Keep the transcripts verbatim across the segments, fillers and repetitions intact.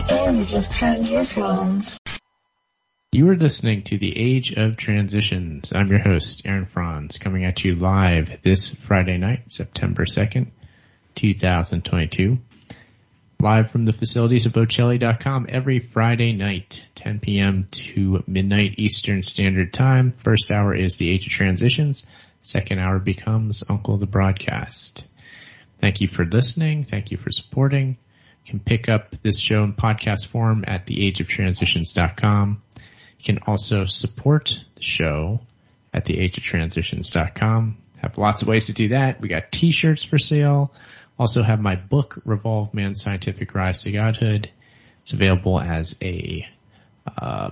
Age of Transitions. You are listening to The Age of Transitions. I'm your host, Aaron Franz, coming at you live this Friday night, September second, twenty twenty-two. Live from the facilities of Bocelli dot com every Friday night, ten p.m. to midnight Eastern Standard Time. First hour is The Age of Transitions. Second hour becomes Uncle the Broadcast. Thank you for listening. Thank you for supporting. You can pick up this show in podcast form at the age of transitions dot com. You can also support the show at the age of transitions dot com. Have lots of ways to do that. We got t-shirts for sale. Also have my book, Revolve Man's Scientific Rise to Godhood. It's available as a, uh,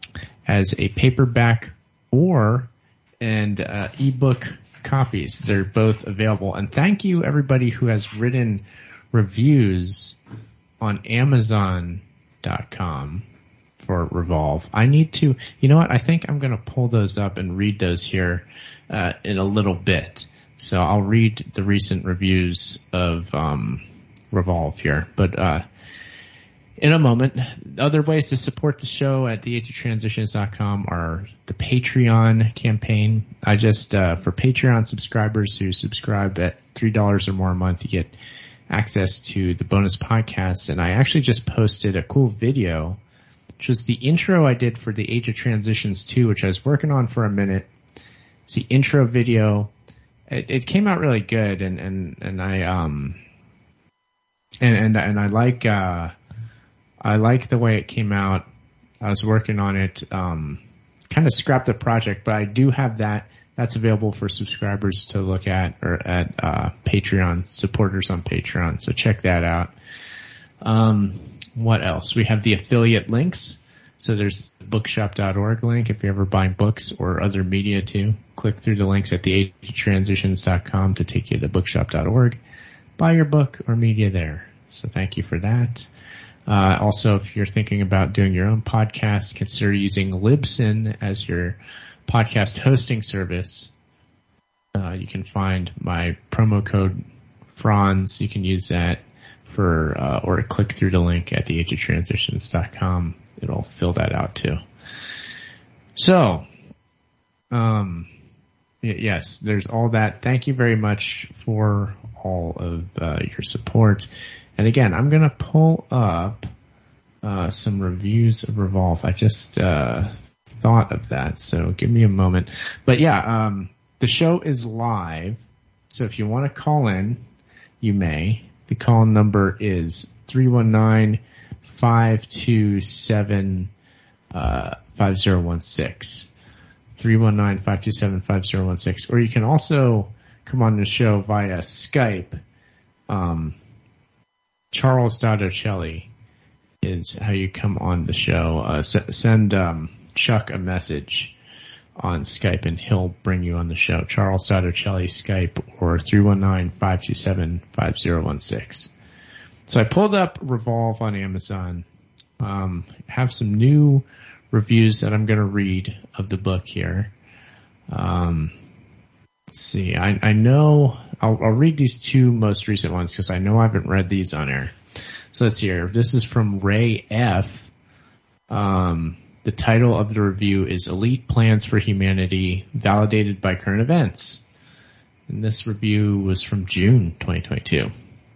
as a paperback or and uh, ebook copies. They're both available. And thank you everybody who has written reviews on amazon dot com for Revolve. I need to, you know what? I think I'm going to pull those up and read those here uh, in a little bit. So I'll read the recent reviews of um, Revolve here. But uh, in a moment, other ways to support the show at the age of transitions dot com are the Patreon campaign. I just, uh, for Patreon subscribers who subscribe at three dollars or more a month, you get access to the bonus podcasts. And I actually just posted a cool video, which was the intro I did for the Age of Transitions two, which I was working on for a minute. It's the intro video. It, it came out really good, and, and, and I, um, and, and, and I like, uh, I like the way it came out. I was working on it, um, kind of scrapped the project, but I do have that. That's available for subscribers to look at, or at, uh, Patreon, supporters on Patreon. So check that out. Um, what else? We have the affiliate links. So there's the bookshop dot org link if you're ever buying books or other media too. Click through the links at the age of transitions dot com to take you to bookshop dot org. Buy your book or media there. So thank you for that. Uh, also, if you're thinking about doing your own podcast, consider using Libsyn as your podcast hosting service. Uh, you can find my promo code Franz. You can use that for, uh, or click through the link at the age of transitions dot com. It'll fill that out too. So, um, y- yes, there's all that. Thank you very much for all of uh, your support. And again, I'm going to pull up uh, some reviews of Revolve. I just uh, thought of that, so give me a moment. But yeah, um, the show is live, so if you want to call in, you may. The call number is three one nine, five two seven, five zero one six. three one nine, five two seven, five zero one six. Or you can also come on the show via Skype. Um, Charles Ocelli is how you come on the show. Uh, s- send um, Chuck a message on Skype and he'll bring you on the show. Charles Ocelli Skype or three one nine, five two seven, five zero one six. So I pulled up Revolve on Amazon. Um, have some new reviews that I'm going to read of the book here. Um, let's see. I, I know I'll, I'll read these two most recent ones because I know I haven't read these on air. So let's see here. This is from Ray F. Um, the title of the review is Elite Plans for Humanity Validated by Current Events. And this review was from June twenty twenty-two.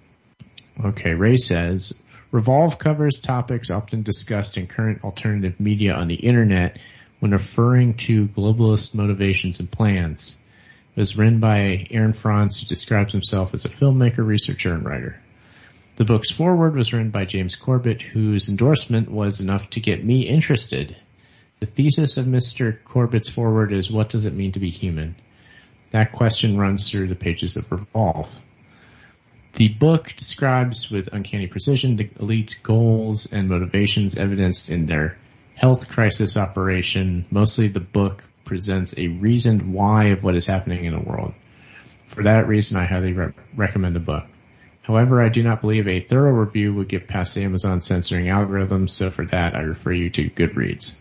Okay, Ray says, Revolve covers topics often discussed in current alternative media on the internet when referring to globalist motivations and plans. It was written by Aaron Franz, who describes himself as a filmmaker, researcher, and writer. The book's foreword was written by James Corbett, whose endorsement was enough to get me interested. The thesis of Mister Corbett's foreword is, what does it mean to be human? That question runs through the pages of Revolve. The book describes with uncanny precision the elite's goals and motivations evidenced in their health crisis operation. Mostly the book presents a reasoned why of what is happening in the world. For that reason, I highly re- recommend the book. However, I do not believe a thorough review would get past Amazon censoring algorithms, so for that, I refer you to Goodreads.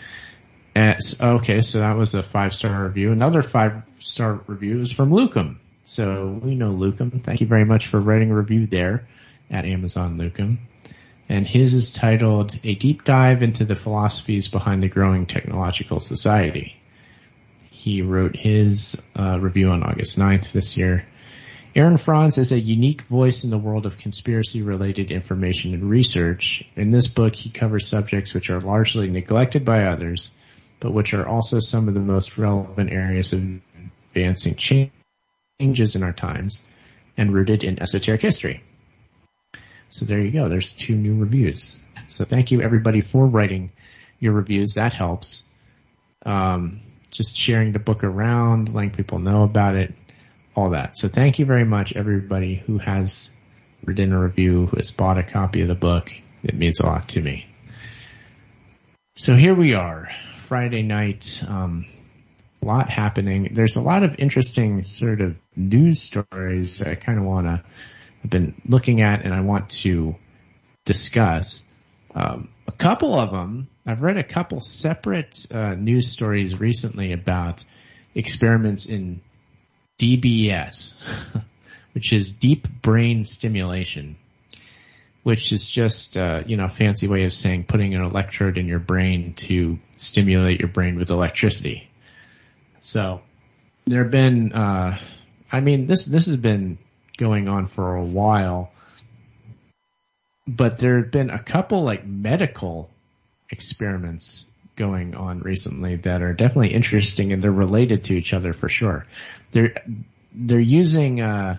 As, okay, so that was a five-star review. Another five-star review is from Lucum. So we know Lucum. Thank you very much for writing a review there at Amazon Lucum. and his is titled A Deep Dive into the Philosophies Behind the Growing Technological Society. He wrote his uh, review on August ninth this year. Aaron Franz is a unique voice in the world of conspiracy-related information and research. In this book, he covers subjects which are largely neglected by others, but which are also some of the most relevant areas of advancing changes in our times and rooted in esoteric history. So there you go. There's two new reviews. So thank you, everybody, for writing your reviews. That helps. Um, just sharing the book around, letting people know about it. All that. So thank you very much, everybody who has written a review, who has bought a copy of the book. It means a lot to me. So here we are, Friday night. Um, a lot happening. There's a lot of interesting sort of news stories I kind of want to, I've been looking at and I want to discuss. Um, a couple of them, I've read a couple separate uh, news stories recently about experiments in D B S, which is deep brain stimulation, which is just, uh, you know, a fancy way of saying putting an electrode in your brain to stimulate your brain with electricity. So there have been, uh, I mean, this, this has been going on for a while, but there have been a couple like medical experiments going on recently that are definitely interesting, and they're related to each other for sure. They're they're using uh,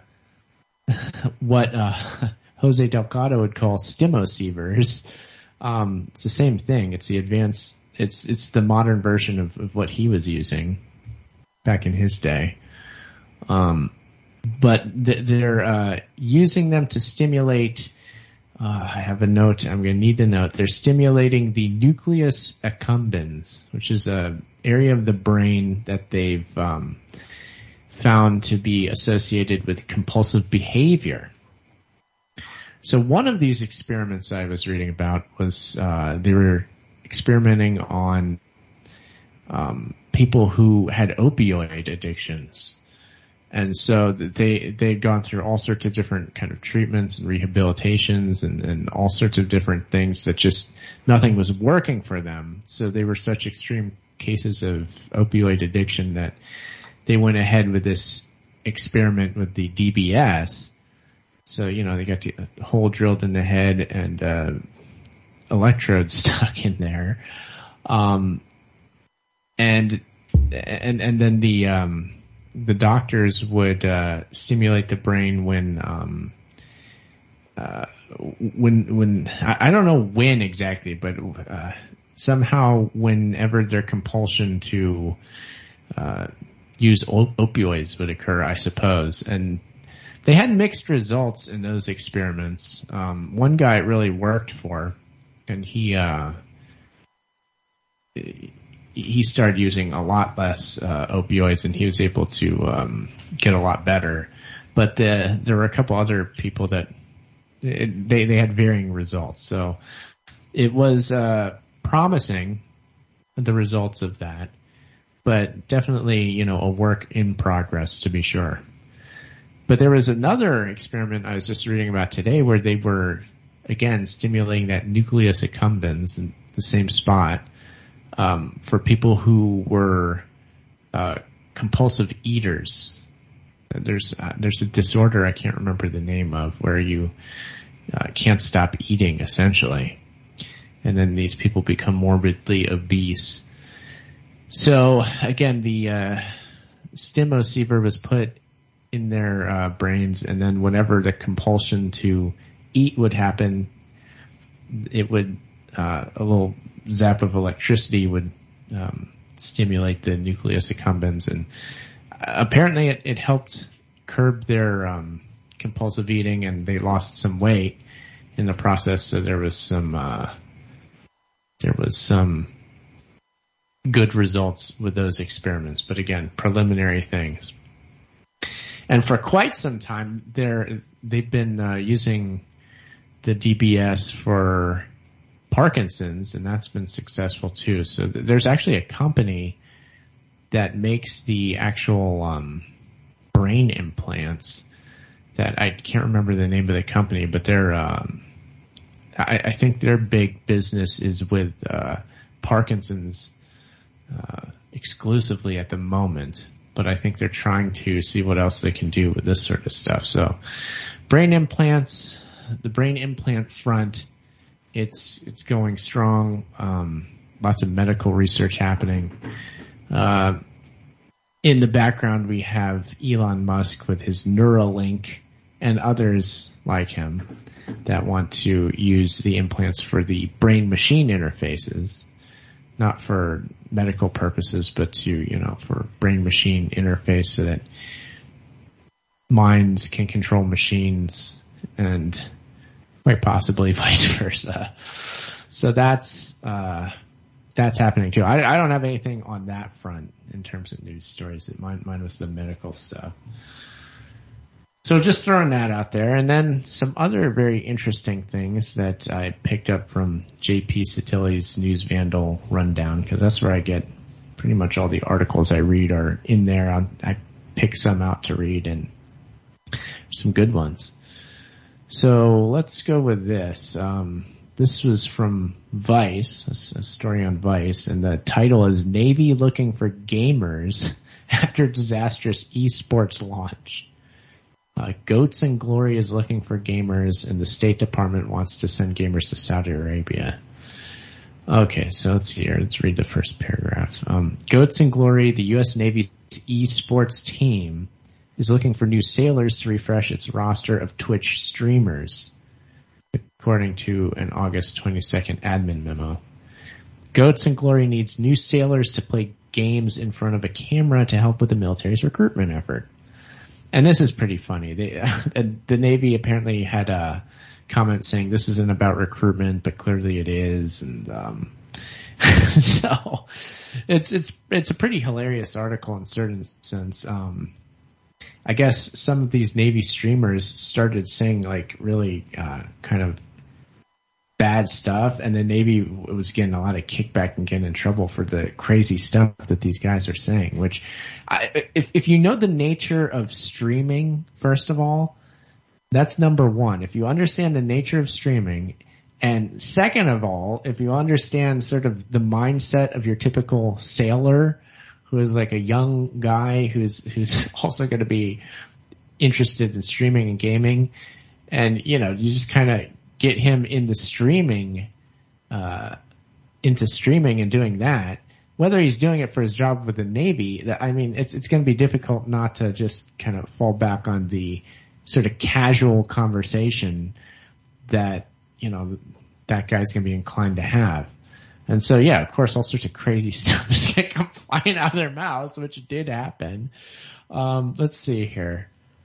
what uh, Jose Delgado would call stimosievers. Um, it's the same thing. It's the advanced. It's it's the modern version of, of what he was using back in his day. Um, but th- they're uh, using them to stimulate. Uh, I have a note. I'm going to need the note. They're stimulating the nucleus accumbens, which is a area of the brain that they've um, found to be associated with compulsive behavior. So one of these experiments I was reading about was uh, they were experimenting on um, people who had opioid addictions. And so they, they'd gone through all sorts of different kind of treatments and rehabilitations and, and all sorts of different things that just nothing was working for them. So they were such extreme cases of opioid addiction that they went ahead with this experiment with the D B S. So, you know, they got the hole drilled in the head and, uh, electrodes stuck in there. Um, and, and, and then the, um, the doctors would uh, stimulate the brain when, um, uh, when, when I, I don't know when exactly, but uh, somehow whenever their compulsion to uh, use op- opioids would occur, I suppose. And they had mixed results in those experiments. Um, one guy it really worked for, and he. Uh, he started using a lot less uh, opioids, and he was able to um, get a lot better. But the, there were a couple other people that it, they they had varying results. So it was uh, promising, the results of that, but definitely, you know, a work in progress to be sure. But there was another experiment I was just reading about today where they were again stimulating that nucleus accumbens in the same spot. Um, for people who were uh, compulsive eaters. There's uh, there's a disorder I can't remember the name of where you uh, can't stop eating essentially, and then these people become morbidly obese. So again, the uh, stimosiever was put in their uh, brains, and then whenever the compulsion to eat would happen, it would uh, a little zap of electricity would um, stimulate the nucleus accumbens, and apparently it, it helped curb their um, compulsive eating, and they lost some weight in the process. So there was some uh, there was some good results with those experiments, but again, preliminary things. And for quite some time, they're they've been uh, using the D B S for Parkinson's, and that's been successful too. So th- there's actually a company that makes the actual um, brain implants that I can't remember the name of the company, but they're um, I, I think their big business is with uh, Parkinson's uh, exclusively at the moment, but I think they're trying to see what else they can do with this sort of stuff. So brain implants, the brain implant front, it's it's going strong. Um, lots of medical research happening. Uh, in the background, we have Elon Musk with his Neuralink and others like him that want to use the implants for the brain-machine interfaces, not for medical purposes, but to, you know, for brain-machine interface so that minds can control machines and quite possibly vice versa. So that's, uh, that's happening too. I, I don't have anything on that front in terms of news stories. Mine, mine was the medical stuff. So just throwing that out there. And then some other very interesting things that I picked up from J P Satili's News Vandal rundown, because that's where I get pretty much all the articles I read are in there. I, I pick some out to read, and some good ones. So let's go with this. Um, this was from Vice, a, a story on Vice, and the title is Navy Looking for Gamers After Disastrous Esports Launch. Uh, Goats and Glory is looking for gamers, and the State Department wants to send gamers to Saudi Arabia. Okay, so let's see here. Let's read the first paragraph. Um, Goats and Glory, the U S Navy's esports team, is looking for new sailors to refresh its roster of Twitch streamers, according to an August twenty-second admin memo. Goats and Glory needs new sailors to play games in front of a camera to help with the military's recruitment effort. And this is pretty funny. They, uh, the Navy apparently had a comment saying this isn't about recruitment, but clearly it is. And um, so it's it's it's a pretty hilarious article in a certain sense. Um, I guess some of these Navy streamers started saying like really uh, kind of bad stuff, and the Navy was getting a lot of kickback and getting in trouble for the crazy stuff that these guys are saying, which I, if, if you know the nature of streaming, first of all, that's number one. If you understand the nature of streaming, and second of all, if you understand sort of the mindset of your typical sailor, who is like a young guy who's, who's also going to be interested in streaming and gaming, and, you know, you just kind of get him in the streaming, uh, into streaming and doing that, whether he's doing it for his job with the Navy, that, I mean, it's, it's going to be difficult not to just kind of fall back on the sort of casual conversation that, you know, that guy's going to be inclined to have. And so, yeah, of course, all sorts of crazy stuff is going to come flying out of their mouths, which did happen. Um, let's see here.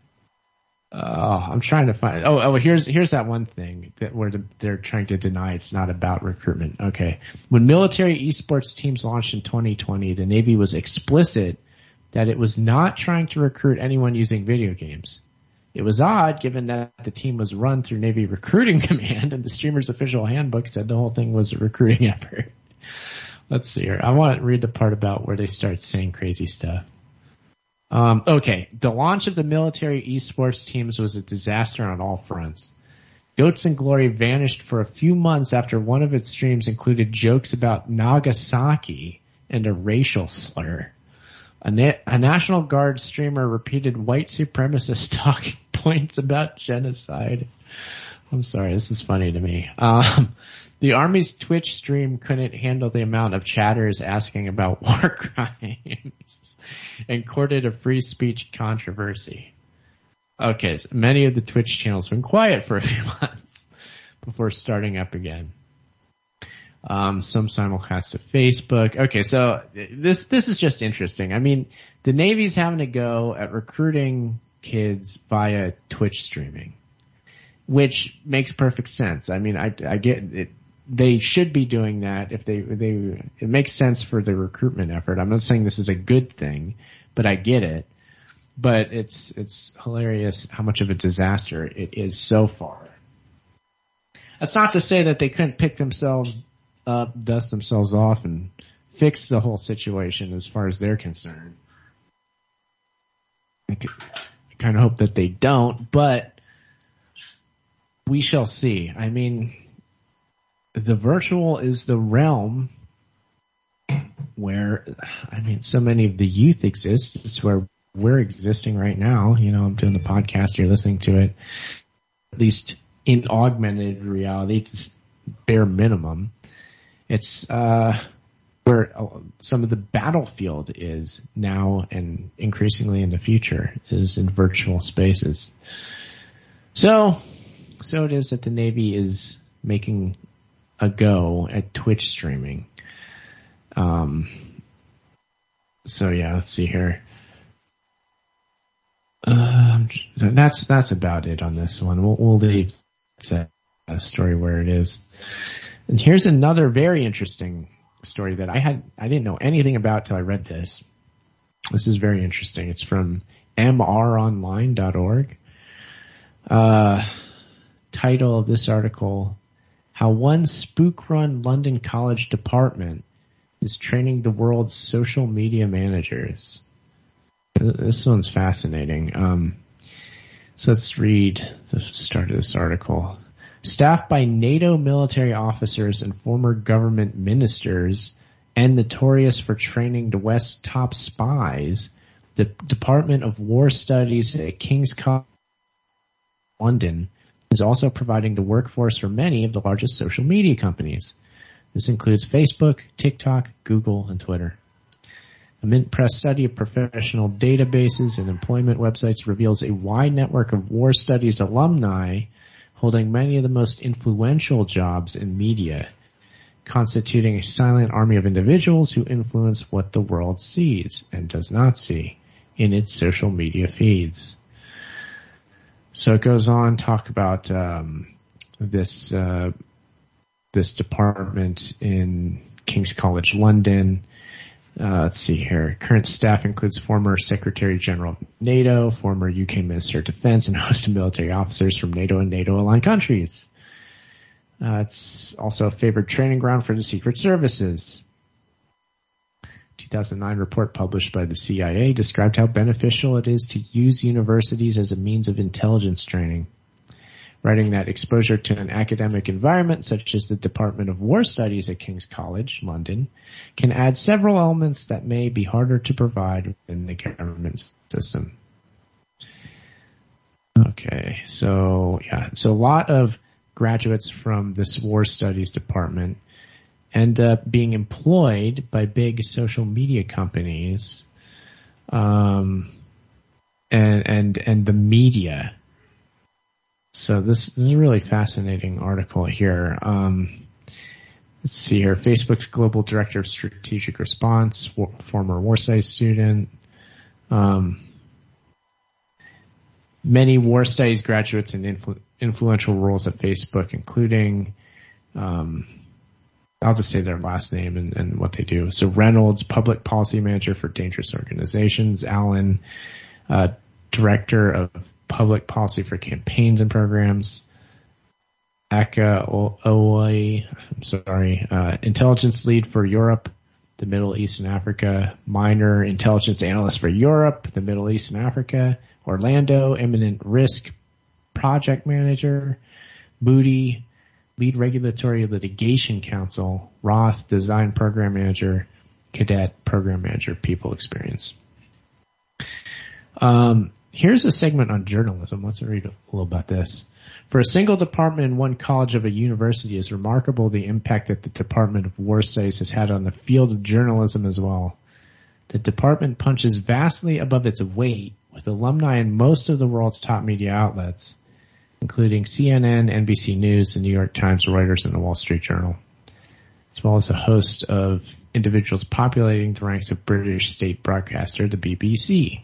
Oh, I'm trying to find. Oh, oh, here's here's that one thing that where the, they're trying to deny it's not about recruitment. Okay, when military esports teams launched in twenty twenty, the Navy was explicit that it was not trying to recruit anyone using video games. It was odd, given that the team was run through Navy Recruiting Command, and the streamer's official handbook said the whole thing was a recruiting effort. Let's see here. I want to read the part about where they start saying crazy stuff. Um, okay, the launch of the military esports teams was a disaster on all fronts. Goats and Glory vanished for a few months after one of its streams included jokes about Nagasaki and a racial slur. A, na- a National Guard streamer repeated white supremacist talking points about genocide. I'm sorry, this is funny to me. Um, the Army's Twitch stream couldn't handle the amount of chatters asking about war crimes and courted a free speech controversy. Okay, so many of the Twitch channels went quiet for a few months before starting up again. Um, some simulcast to Facebook. Okay, so this this is just interesting. I mean, the Navy's having to go at recruiting kids via Twitch streaming, which makes perfect sense. I mean, I, I get it. They should be doing that if they, they, it makes sense for the recruitment effort. I'm not saying this is a good thing, but I get it. But it's, it's hilarious how much of a disaster it is so far. That's not to say that they couldn't pick themselves up, dust themselves off, and fix the whole situation as far as they're concerned. I, could, I kind of hope that they don't, but we shall see. I mean, the virtual is the realm where, I mean, so many of the youth exist. It's where we're existing right now. You know, I'm doing the podcast, you're listening to it, at least in augmented reality, it's bare minimum. It's uh, where some of the battlefield is now and increasingly in the future is in virtual spaces. So, so it is that the Navy is making a go at Twitch streaming. Um, so yeah, let's see here. Um, that's, that's about it on this one. We'll, we'll leave that story where it is. And here's another very interesting story that I had, I didn't know anything about till I read this. This is very interesting. It's from m r online dot org. Uh, title of this article, How One Spook-Run London College Department is Training the World's Social Media Managers. This one's fascinating. Um, so let's read the start of this article. Staffed by NATO military officers and former government ministers and notorious for training the West's top spies, the Department of War Studies at King's College London is also providing the workforce for many of the largest social media companies. This includes Facebook, TikTok, Google, and Twitter. A Mint Press study of professional databases and employment websites reveals a wide network of war studies alumni holding many of the most influential jobs in media, constituting a silent army of individuals who influence what the world sees and does not see in its social media feeds. So it goes on to talk about um, this uh, this department in King's College London. Uh, let's see here. Current staff includes former Secretary General of NATO, former U K Minister of Defense, and a host of military officers from NATO and NATO-aligned countries. Uh, it's also a favored training ground for the Secret Services. two thousand nine report published by the C I A described how beneficial it is to use universities as a means of intelligence training, writing that exposure to an academic environment such as the Department of War Studies at King's College London can add several elements that may be harder to provide within the government system. Okay, so yeah, so a lot of graduates from this War Studies department end up being employed by big social media companies, um, and and and the media. So this, this is a really fascinating article here. Um, let's see here. Facebook's global director of strategic response, war, former War Studies student. Um, many War Studies graduates in influ- influential roles at Facebook, including, um, I'll just say their last name and, and what they do. So Reynolds, public policy manager for dangerous organizations. Allen, uh, director of public policy for campaigns and programs. Aka Ooi, I'm sorry, uh, intelligence lead for Europe, the Middle East and Africa. Minor, intelligence analyst for Europe, the Middle East and Africa. Orlando, eminent risk project manager. Moody, lead regulatory litigation counsel. Roth, design program manager. Cadet, program manager, people experience. Um, Here's a segment on journalism. Let's read a little about this. For a single department in one college of a university, it's remarkable the impact that the Department of War Studies has had on the field of journalism as well. The department punches vastly above its weight with alumni in most of the world's top media outlets, including C N N, N B C News, the New York Times, Reuters, and the Wall Street Journal, as well as a host of individuals populating the ranks of British state broadcaster, the B B C.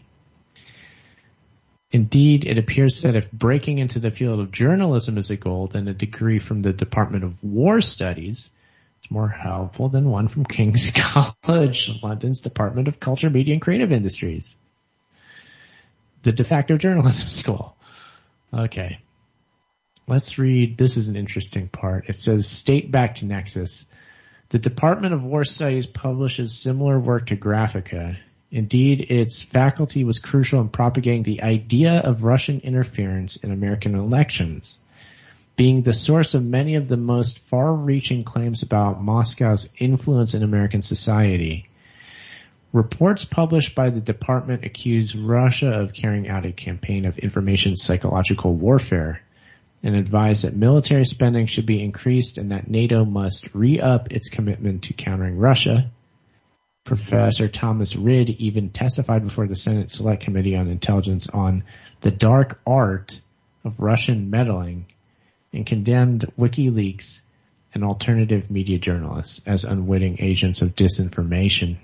Indeed, it appears that if breaking into the field of journalism is a goal, then a degree from the Department of War Studies is more helpful than one from King's College London's Department of Culture, Media, and Creative Industries, the de facto journalism school. Okay. Let's read. This is an interesting part. It says, state-backed nexus. The Department of War Studies publishes similar work to Graphica. Indeed, its faculty was crucial in propagating the idea of Russian interference in American elections. being the source of many of the most far-reaching claims about Moscow's influence in American society. Reports published by the department accuse Russia of carrying out a campaign of information psychological warfare and advise that military spending should be increased and that NATO must re-up its commitment to countering Russia. Professor Thomas Rid even testified before the Senate Select Committee on Intelligence on the dark art of Russian meddling and condemned WikiLeaks and alternative media journalists as unwitting agents of disinformation.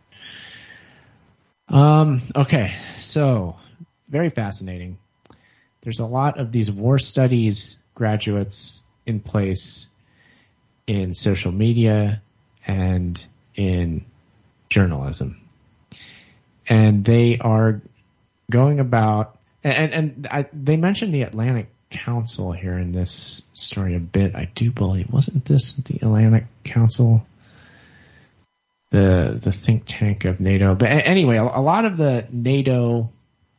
Um, okay, so very fascinating. There's a lot of these war studies graduates in place in social media and in journalism. And they are going about, and, and I, they mentioned the Atlantic Council here in this story a bit. I do believe, wasn't this the Atlantic Council? The, the think tank of NATO. But anyway, a, a lot of the NATO,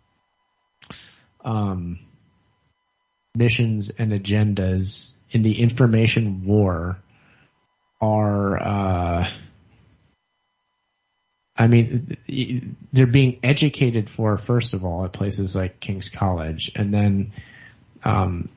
um, missions and agendas in the information war are, uh, I mean, they're being educated for, first of all, at places like King's College. And then, um,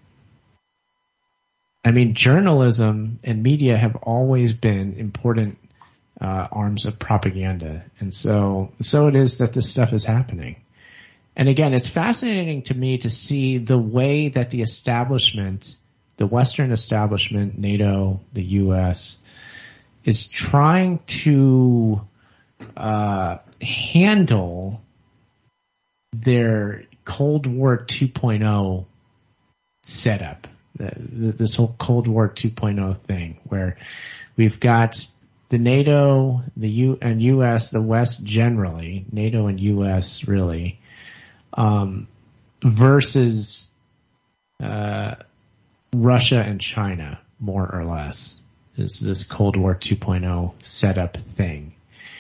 I mean, journalism and media have always been important uh, arms of propaganda. And so, so it is that this stuff is happening. And again, it's fascinating to me to see the way that the establishment, the Western establishment, NATO, the U S, is trying to uh, handle their Cold War two point oh setup, the, the, this whole Cold War two point oh thing, where we've got the NATO, the U and U S, the West generally, NATO and U S really, um, versus uh, Russia and China, more or less, is this Cold War two point oh setup thing.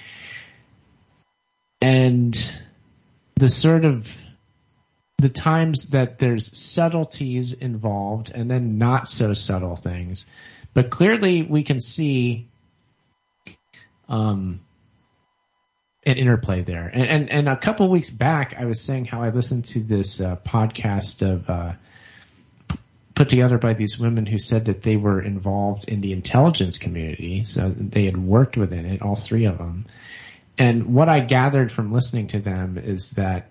And the sort of the times that there's subtleties involved and then not so subtle things. But clearly we can see um, an interplay there. And, and, and a couple weeks back, I was saying how I listened to this uh, podcast of uh, p- put together by these women who said that they were involved in the intelligence community. So they had worked within it, all three of them. And what I gathered from listening to them is that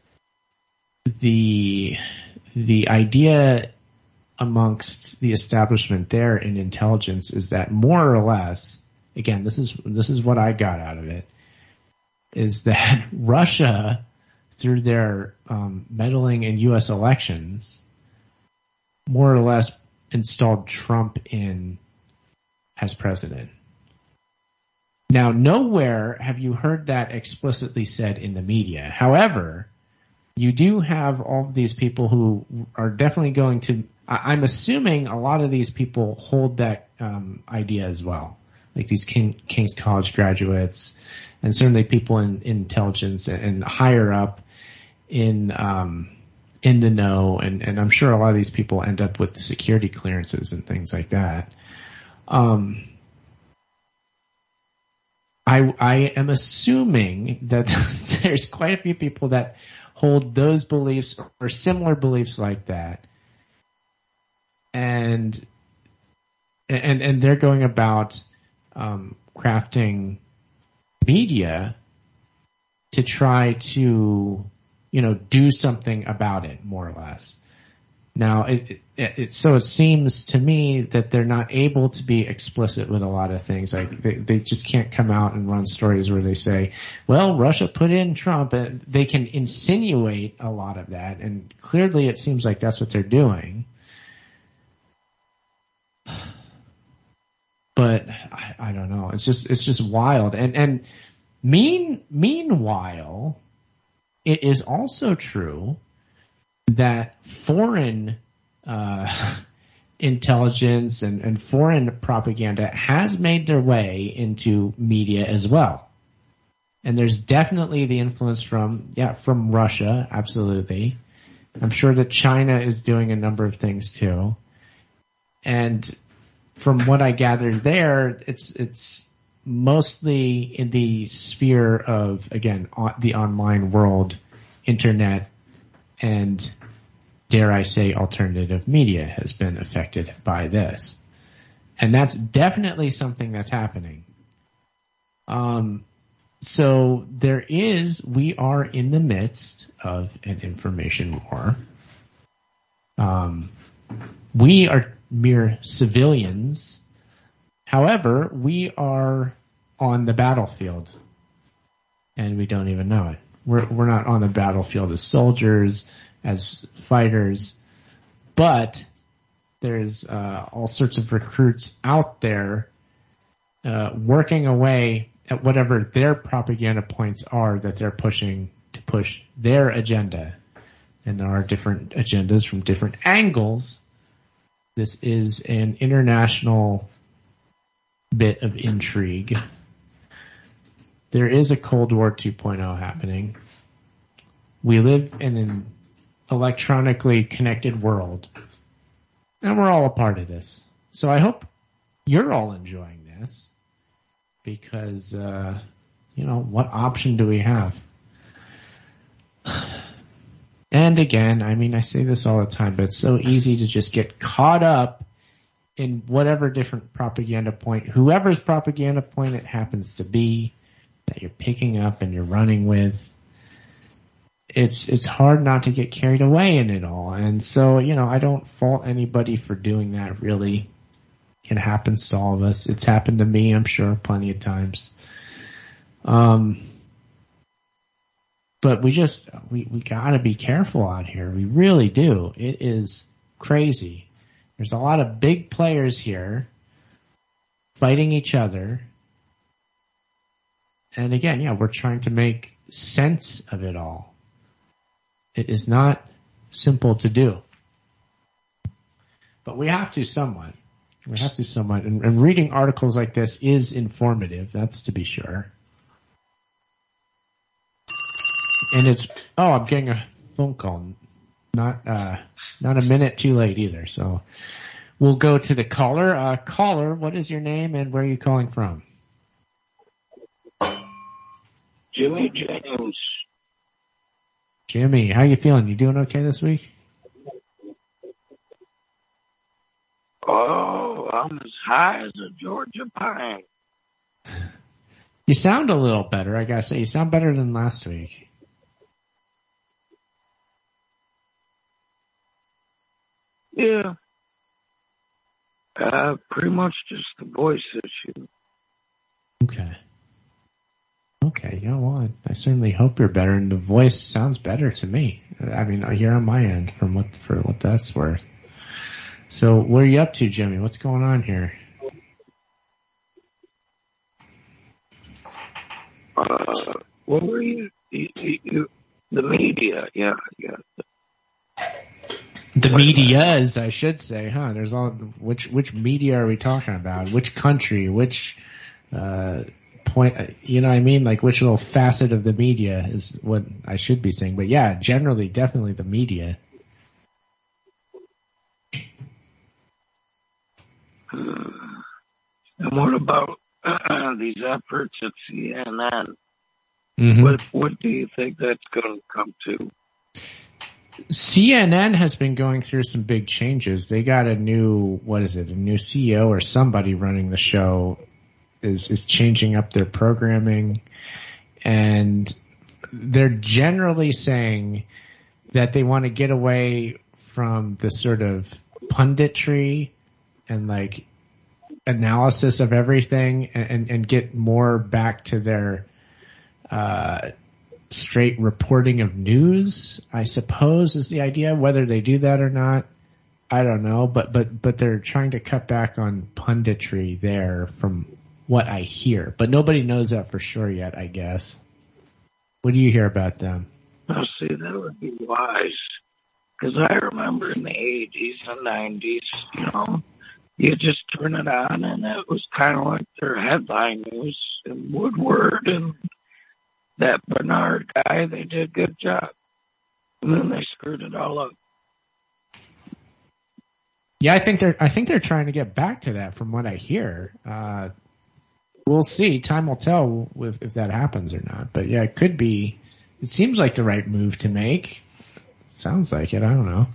the the idea amongst the establishment there in intelligence is that more or less, again, this is this is what I got out of it, is that Russia, through their um, meddling in U S elections, more or less installed Trump in as president. Now, nowhere have you heard that explicitly said in the media. However, you do have all of these people who are definitely going to, I'm assuming a lot of these people hold that um, idea as well, like these King, King's College graduates and certainly people in, in intelligence and, and higher up in um, in the know. And, and I'm sure a lot of these people end up with security clearances and things like that. Um, I, I am assuming that there's quite a few people that hold those beliefs or similar beliefs like that. And, and, and they're going about, um, crafting media to try to, you know, do something about it, more or less. Now, it, it, it, so it seems to me that they're not able to be explicit with a lot of things. Like they, they just can't come out and run stories where they say, well, Russia put in Trump. And they can insinuate a lot of that. And clearly it seems like that's what they're doing. But I, I don't know. It's just, it's just wild. And, and mean, meanwhile, it is also true that foreign uh, intelligence and, and foreign propaganda has made their way into media as well. And there's definitely the influence from, yeah, from Russia, absolutely. I'm sure that China is doing a number of things too. And from what I gathered there, it's it's mostly in the sphere of, again, on, the online world, internet, and dare I say alternative media has been affected by this. And that's definitely something that's happening. Um, so there is, we are in the midst of an information war. Um, we are mere civilians. However, we are on the battlefield, and we don't even know it. We're we're not on the battlefield as soldiers, as fighters, but there's uh, all sorts of recruits out there uh, working away at whatever their propaganda points are that they're pushing to push their agenda. And there are different agendas from different angles. This is an international bit of intrigue. There is a Cold War two point oh happening. We live in an electronically connected world, and we're all a part of this. So I hope you're all enjoying this, because, uh, you know, what option do we have? And again, I mean, I say this all the time, but it's so easy to just get caught up in whatever different propaganda point, whoever's propaganda point it happens to be, that you're picking up and you're running with. It's it's hard not to get carried away in it all. And so, you know, I don't fault anybody for doing that, really. It happens to all of us. It's happened to me, I'm sure, plenty of times. Um, but we just, we, we gotta be careful out here. We really do. It is crazy. There's a lot of big players here fighting each other. And again, yeah, we're trying to make sense of it all. It is not simple to do. But we have to somewhat. We have to somewhat. And, and reading articles like this is informative, that's to be sure. And it's, oh, I'm getting a phone call. Not, uh, not a minute too late either. So we'll go to the caller. Uh, caller, what is your name and where are you calling from? Jimmy James. Jimmy, how you feeling? You doing okay this week? Oh, I'm as high as a Georgia pine. You sound a little better, I gotta say. You sound better than last week. Yeah. Uh, pretty much just the voice issue. Okay. Okay, yeah, well, I, I certainly hope you're better, and the voice sounds better to me. I mean, here on my end, from what for what that's worth. So, what are you up to, Jimmy? What's going on here? Uh, what were you, you, you, you the media, yeah, yeah. The medias, I should say, huh? There's all, which, which media are we talking about? Which country? Which, uh, point, you know what I mean? Like which little facet of the media is what I should be saying. But yeah, generally, definitely the media. Uh, and what about uh, these efforts at C N N? Mm-hmm. What, what do you think that's going to come to? C N N has been going through some big changes. They got a new, what is it, a new C E O or somebody running the show is, is changing up their programming. And they're generally saying that they want to get away from the sort of punditry and like analysis of everything and, and, and get more back to their, uh, straight reporting of news, I suppose, is the idea. Whether they do that or not, I don't know. But but but they're trying to cut back on punditry there, from what I hear. But nobody knows that for sure yet, I guess. What do you hear about them? Well, see, that would be wise. Because I remember in the eighties and nineties, you know, you just turn it on and it was kind of like their headline news and Woodward and that Bernard guy. They did a good job. And then they screwed it all up. Yeah, I think they're I think they're trying to get back to that from what I hear. Uh, we'll see. Time will tell if, if that happens or not. But yeah, it could be. It seems like the right move to make. Sounds like it. I don't know.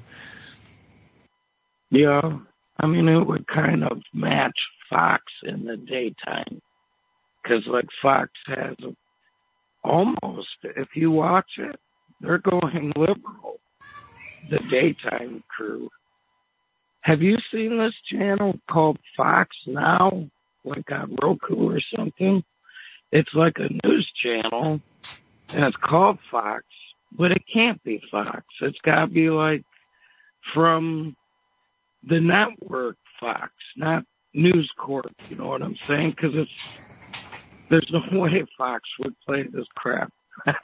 Yeah, I mean, it would kind of match Fox in the daytime. Because, like, Fox has a, almost, if you watch it, they're going liberal, the daytime crew. Have you seen this channel called Fox Now, like on Roku or something? It's like a news channel, and it's called Fox, but it can't be Fox. It's got to be, like, from the network Fox, not News Corp, you know what I'm saying? Because it's there's no way Fox would play this crap.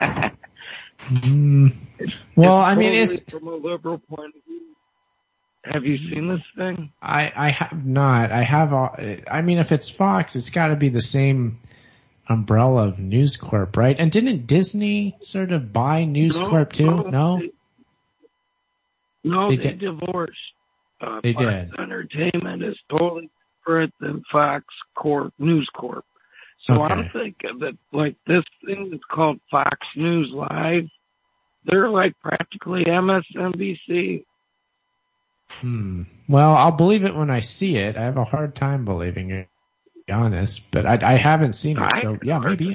mm. it's, well, it's I mean, totally it's from a liberal point of view. Have you seen this thing? I, I have not. I have. All, I mean, if it's Fox, it's got to be the same umbrella of News Corp, right? And didn't Disney sort of buy News no, Corp too? No, no, they, no, they, they did. divorced. Uh, they Fox did. Entertainment is totally different than Fox Corp, News Corp. So okay. I'm thinking that, like, this thing that's called Fox News Live, they're like practically M S N B C. Hmm. Well, I'll believe it when I see it. I have a hard time believing it, to be honest, but I, I haven't seen it, so yeah, maybe.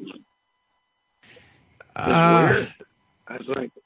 Uh, weird. I was like,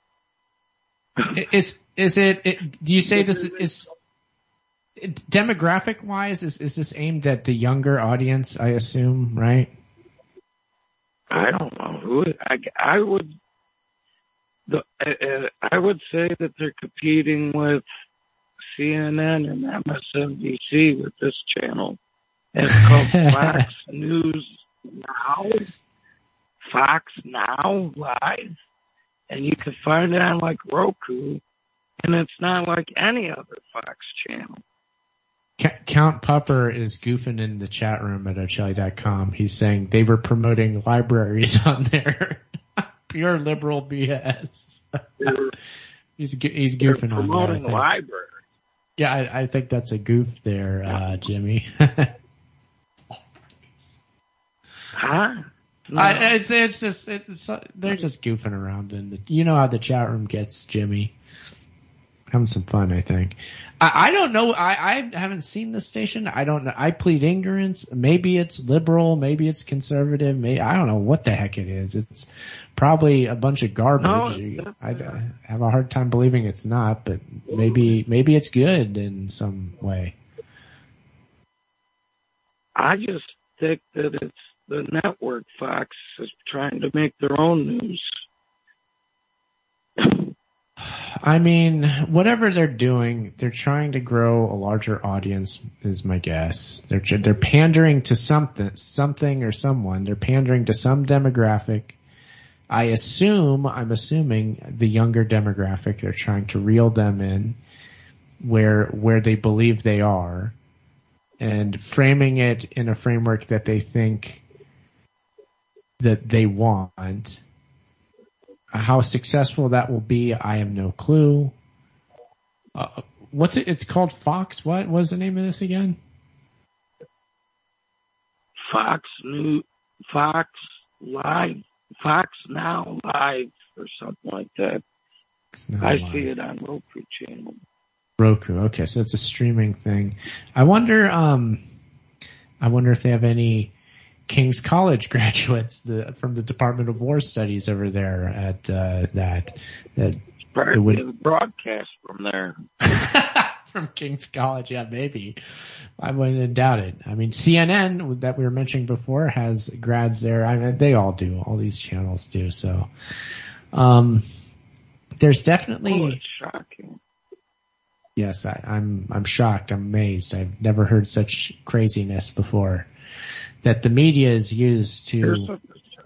is is it, it? Do you say this is, is it, demographic wise? Is is this aimed at the younger audience? I assume, right? I don't know who. I I would. The, uh, I would say that they're competing with C N N and M S N B C with this channel. And it's called Fox News Now. Fox Now Live. And you can find it on like Roku. And it's not like any other Fox channel. Count Pupper is goofing in the chat room at O'Chelly dot com. He's saying they were promoting libraries on there. Pure liberal B S. he's he's goofing on promoting that. library. Yeah, I, I think that's a goof there, uh, Jimmy. Huh? No. I, it's it's just it's they're just goofing around, and you know how the chat room gets, Jimmy. Having some fun, I think. I, I don't know. I, I haven't seen the station. I don't know. I plead ignorance. Maybe it's liberal. Maybe it's conservative. Maybe, I don't know what the heck it is. It's probably a bunch of garbage. No, I, I have a hard time believing it's not, but maybe maybe it's good in some way. I just think that it's the network Fox is trying to make their own news. I mean, whatever they're doing, they're trying to grow a larger audience, is my guess. They're they're pandering to something, something or someone. They're pandering to some demographic. I assume, I'm assuming the younger demographic. They're trying to reel them in where where they believe they are, and framing it in a framework that they think that they want. How successful that will be, I have no clue. Uh, what's it? It's called Fox. What was the name of this again? Fox New, Fox Live, Fox Now Live, or something like that. I Live. see it on Roku channel. Roku. Okay, so it's a streaming thing. I wonder. Um, I wonder if they have any King's College graduates the, from the Department of War Studies over there at uh, that. that Probably would broadcast from there. From King's College, yeah, maybe. I wouldn't doubt it. I mean, C N N that we were mentioning before has grads there. I mean, they all do. All these channels do. So, um, there's definitely. Oh, it's shocking. Yes, I, I'm. I'm shocked. I'm amazed. I've never heard such craziness before. That the media is used to.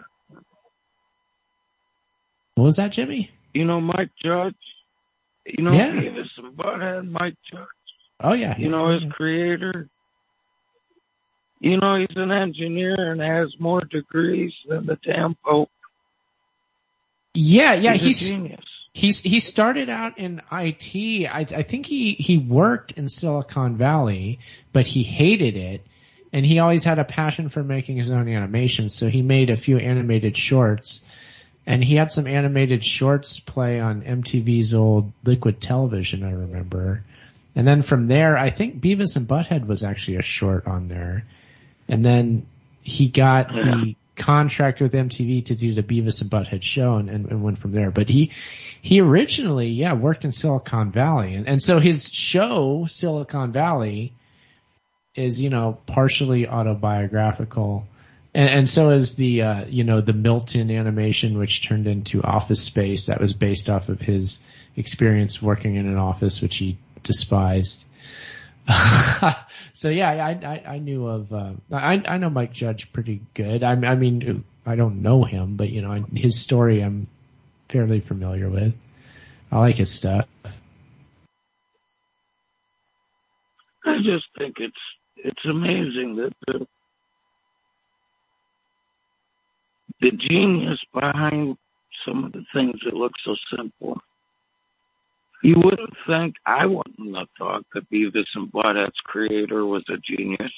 What was that, Jimmy? You know Mike Judge? You know yeah. Beavis and Butthead, Mike Judge? Oh, yeah. You know his creator? You know he's an engineer and has more degrees than the damn Pope. Yeah, yeah. He's, he's a genius. He's he started out in I T. I, I think he he worked in Silicon Valley, but he hated it, and he always had a passion for making his own animations. So he made a few animated shorts, and he had some animated shorts play on M T V's old Liquid Television, I remember. And then from there, I think Beavis and Butthead was actually a short on there. And then he got yeah. the contract with M T V to do the Beavis and Butthead show, and, and, and went from there. But he he originally, yeah, worked in Silicon Valley. And, and so his show, Silicon Valley, is, you know, partially autobiographical. And, and so is the, uh, you know, the Milton animation, which turned into Office Space. That was based off of his experience working in an office, which he despised. So yeah, I, I, I knew of, uh, I, I know Mike Judge pretty good. I, I mean, I don't know him, but you know, his story I'm fairly familiar with. I like his stuff. I just think it's, it's amazing that the, the genius behind some of the things that look so simple. You wouldn't think, I wouldn't have thought that Beavis and Butthead's creator was a genius.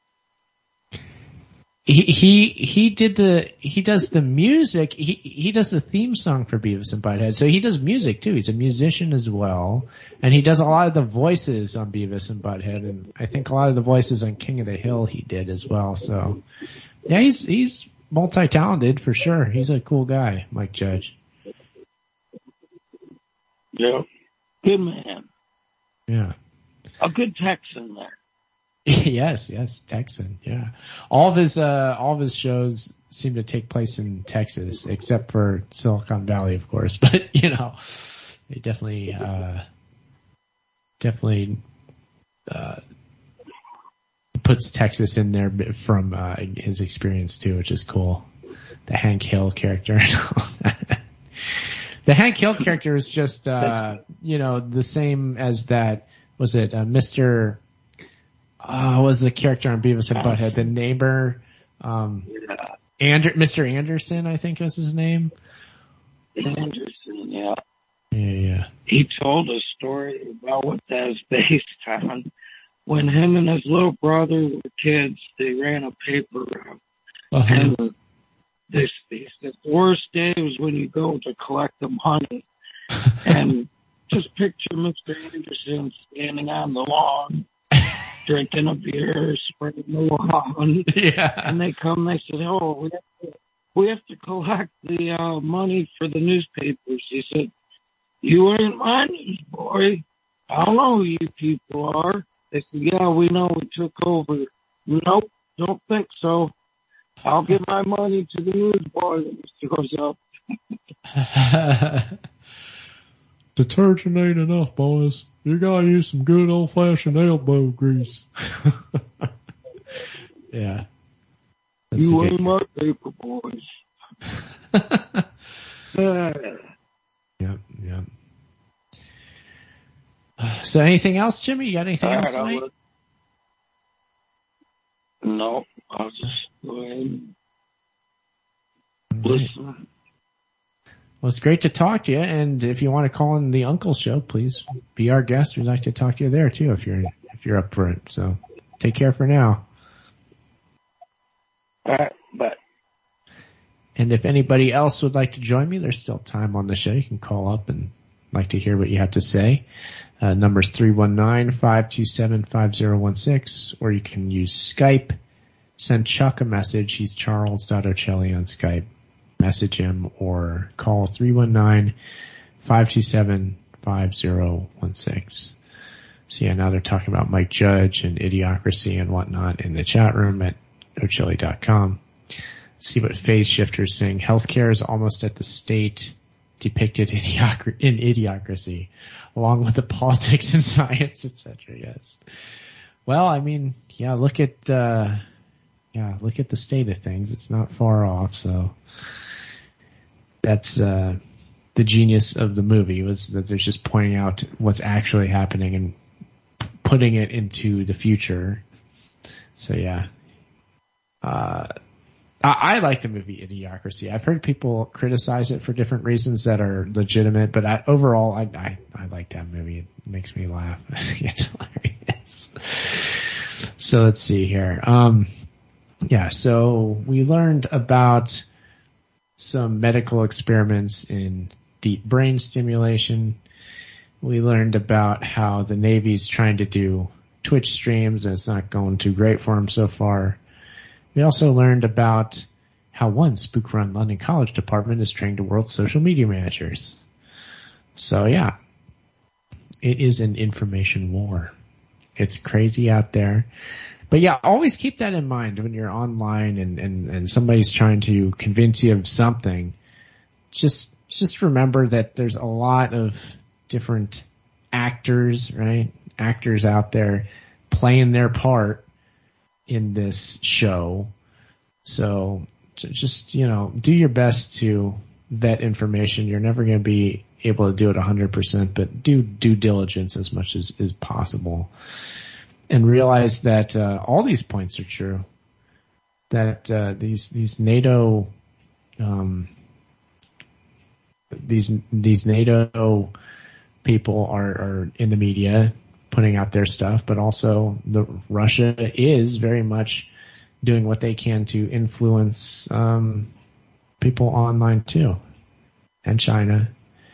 He, he, he did the, he does the music, he, he does the theme song for Beavis and Butthead. So he does music too. He's a musician as well. And he does a lot of the voices on Beavis and Butthead. And I think a lot of the voices on King of the Hill he did as well. So yeah, he's, he's multi-talented for sure. He's a cool guy, Mike Judge. Yeah. Good man. Yeah. A good Texan there. yes, yes, Texan, yeah. All of his, uh, all of his shows seem to take place in Texas, except for Silicon Valley, of course. But, you know, they definitely, uh, definitely, uh, puts Texas in there from, uh, his experience too, which is cool. The Hank Hill character and all that. The Hank Hill character is just, uh, you know, the same as that, was it, uh, Mister, uh, was the character on Beavis and Butthead, the neighbor, um, Ander- Mister Anderson, I think was his name. Anderson, yeah. Yeah, yeah. He told a story about what that was based on. When him and his little brother were kids, they ran a paper route. Uh-huh. And This, he said, the worst day was when you go to collect the money. And just picture Mister Anderson standing on the lawn, drinking a beer, spraying the lawn. Yeah. And they come, they said, oh, we have to, we have to collect the uh, money for the newspapers. He said, you ain't my newsboy. I don't know who you people are. They said, yeah, we know we took over. Nope, don't think so. I'll give my money to the newsboy when he goes up. Detergent ain't enough, boys. You gotta use some good old-fashioned elbow grease. Yeah. That's you ain't my paper boys. Yep, yep. So anything else, Jimmy? You got anything All else right, tonight? I'll no, I'll just go ahead and listen. Well, it's great to talk to you, and if you want to call in the Uncle Show, please be our guest. We'd like to talk to you there too, if you're if you're up for it. So, take care for now. All right, bye. And if anybody else would like to join me, there's still time on the show. You can call up and like to hear what you have to say. Uh, number's three one nine, five two seven, five zero one six, or you can use Skype. Send Chuck a message. He's charles.ocelli on Skype. Message him or call three one nine, five two seven, five zero one six. So yeah, now they're talking about Mike Judge and Idiocracy and whatnot in the chat room at ocelli dot com. Let's see what Phase Shifter's saying. Healthcare is almost at the state depicted in Idiocracy, along with the politics and science, et cetera. Yes. Well, I mean, yeah, look at, uh, yeah, look at the state of things. It's not far off. So that's, uh, the genius of the movie, was that there's just pointing out what's actually happening and putting it into the future. So yeah, uh, I, I like the movie Idiocracy. I've heard people criticize it for different reasons that are legitimate, but I, overall, I, I I like that movie. It makes me laugh. It's hilarious. So let's see here. Um, yeah, so we learned about some medical experiments in deep brain stimulation. We learned about how the Navy's trying to do Twitch streams and it's not going too great for them so far. We also learned about how one spook-run London College department is training the world's social media managers. So yeah, it is an information war. It's crazy out there. But yeah, always keep that in mind when you're online and, and, and somebody's trying to convince you of something. Just, just remember that there's a lot of different actors, right? Actors out there playing their part in this show. So just, you know, do your best to vet information. You're never going to be able to do it one hundred percent, but do due diligence as much as is possible. And realize that uh, all these points are true. That uh, these these NATO um, these these NATO people are, are in the media putting out their stuff, but also the Russia is very much doing what they can to influence um, people online too, and China,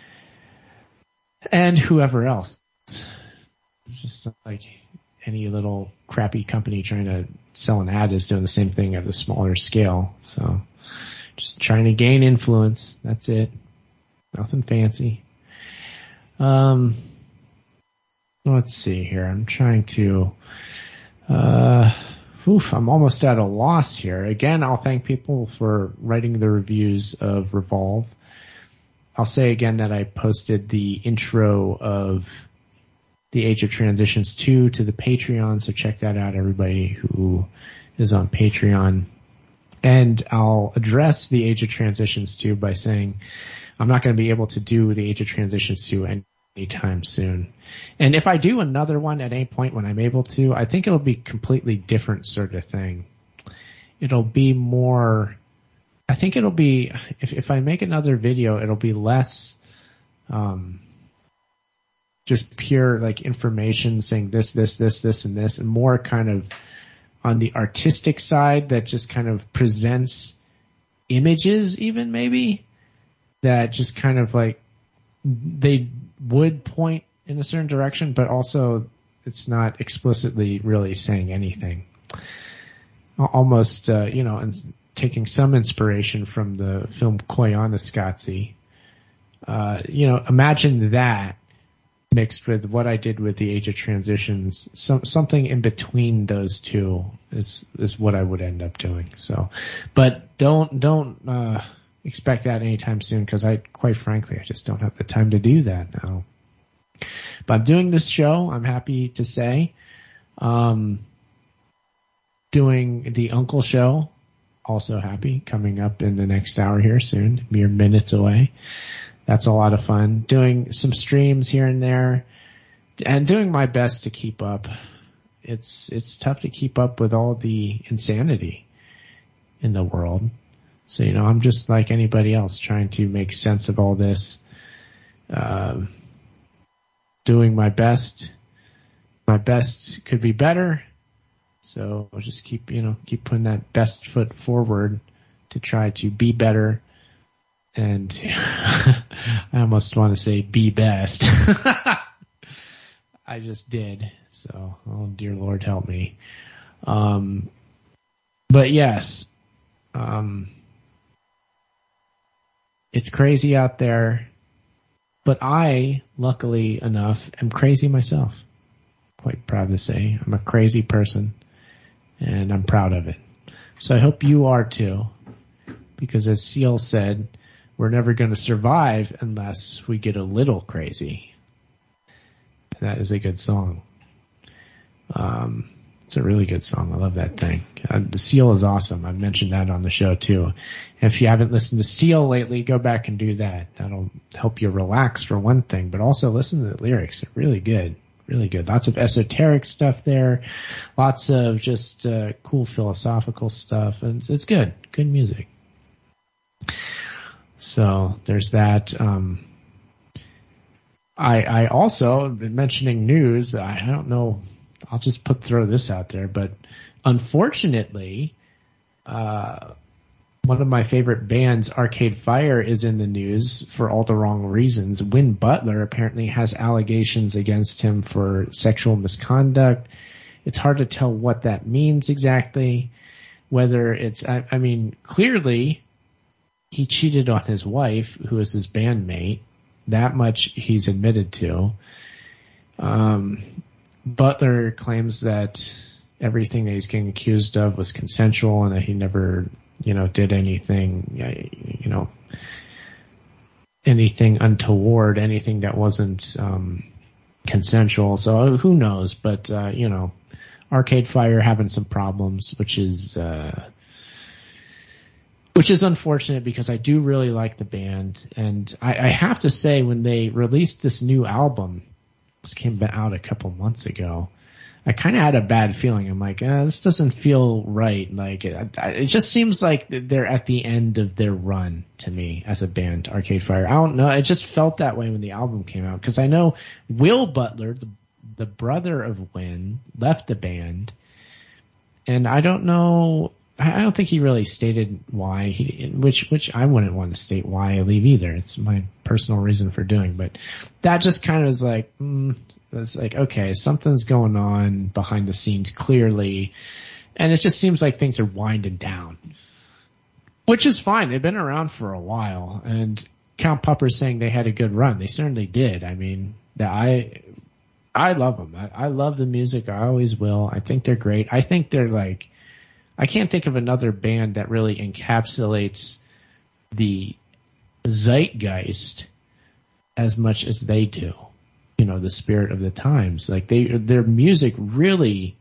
and whoever else. It's just like any little crappy company trying to sell an ad is doing the same thing at a smaller scale. So just trying to gain influence. That's it. Nothing fancy. Um, let's see here. I'm trying to, uh, oof, I'm almost at a loss here. Again, I'll thank people for writing the reviews of Revolve. I'll say again that I posted the intro of The Age of Transitions two to the Patreon, so check that out, everybody who is on Patreon. And I'll address The Age of Transitions two by saying I'm not going to be able to do The Age of Transitions two anytime soon. And if I do another one at any point when I'm able to, I think it'll be completely different sort of thing. It'll be more, I think it'll be, if, if I make another video, it'll be less, um, just pure like information saying this, this, this, this, and this, and more kind of on the artistic side that just kind of presents images even maybe that just kind of like they would point in a certain direction, but also it's not explicitly really saying anything. Almost, uh, you know, and taking some inspiration from the film Koyaanisqatsi. Uh, you know, imagine that mixed with what I did with The Age of Transitions. Some, something in between those two is, is what I would end up doing. So, but don't, don't, uh, expect that anytime soon because I, quite frankly, I just don't have the time to do that now. But I'm doing this show, I'm happy to say. Um, doing the Uncle Show, also happy, coming up in the next hour here soon, mere minutes away. That's a lot of fun. Doing some streams here and there and doing my best to keep up. It's, it's tough to keep up with all the insanity in the world. So, you know, I'm just like anybody else trying to make sense of all this, uh, doing my best. My best could be better. So I'll just keep, you know, keep putting that best foot forward to try to be better. And I almost want to say be best. I just did. So, oh dear Lord help me. Um, but yes, um, it's crazy out there, but I, luckily enough, am crazy myself. Quite proud to say I'm a crazy person and I'm proud of it. So I hope you are too, because as Seal said, we're never going to survive unless we get a little crazy. That is a good song. Um, it's a really good song. I love that thing. Uh, the Seal is awesome. I've mentioned that on the show too. If you haven't listened to Seal lately, go back and do that. That'll help you relax for one thing, but also listen to the lyrics. They're really good. really good. Lots of esoteric stuff there, lots of just uh, cool philosophical stuff, and it's, it's good, good music. So there's that. Um, I, I also, mentioning news, I, I don't know, I'll just put throw this out there, but unfortunately, uh, one of my favorite bands, Arcade Fire, is in the news for all the wrong reasons. Win Butler apparently has allegations against him for sexual misconduct. It's hard to tell what that means exactly, whether it's, I, I mean, clearly he cheated on his wife, who is his bandmate. That much he's admitted to. Um, Butler claims that everything that he's getting accused of was consensual and that he never, you know, did anything, you know, anything untoward, anything that wasn't um, consensual. So who knows? But, uh, you know, Arcade Fire having some problems, which is uh, which is unfortunate because I do really like the band. And I, I have to say, when they released this new album, this came out a couple months ago, I kind of had a bad feeling. I'm like, uh, this doesn't feel right. Like, it, it just seems like they're at the end of their run to me as a band, Arcade Fire. I don't know. It just felt that way when the album came out. Because I know Will Butler, the, the brother of Win, left the band. And I don't know, I don't think he really stated why, he, which which I wouldn't want to state why I leave either. It's my personal reason for doing. But that just kind of was like, mm, it's like, okay, something's going on behind the scenes clearly, and it just seems like things are winding down, which is fine. They've been around for a while, and Count Pupper's saying they had a good run. They certainly did. I mean, that I I love them. I, I love the music. I always will. I think they're great. I think they're like, I can't think of another band that really encapsulates the zeitgeist as much as they do. You know, the spirit of the times. Like they, their music really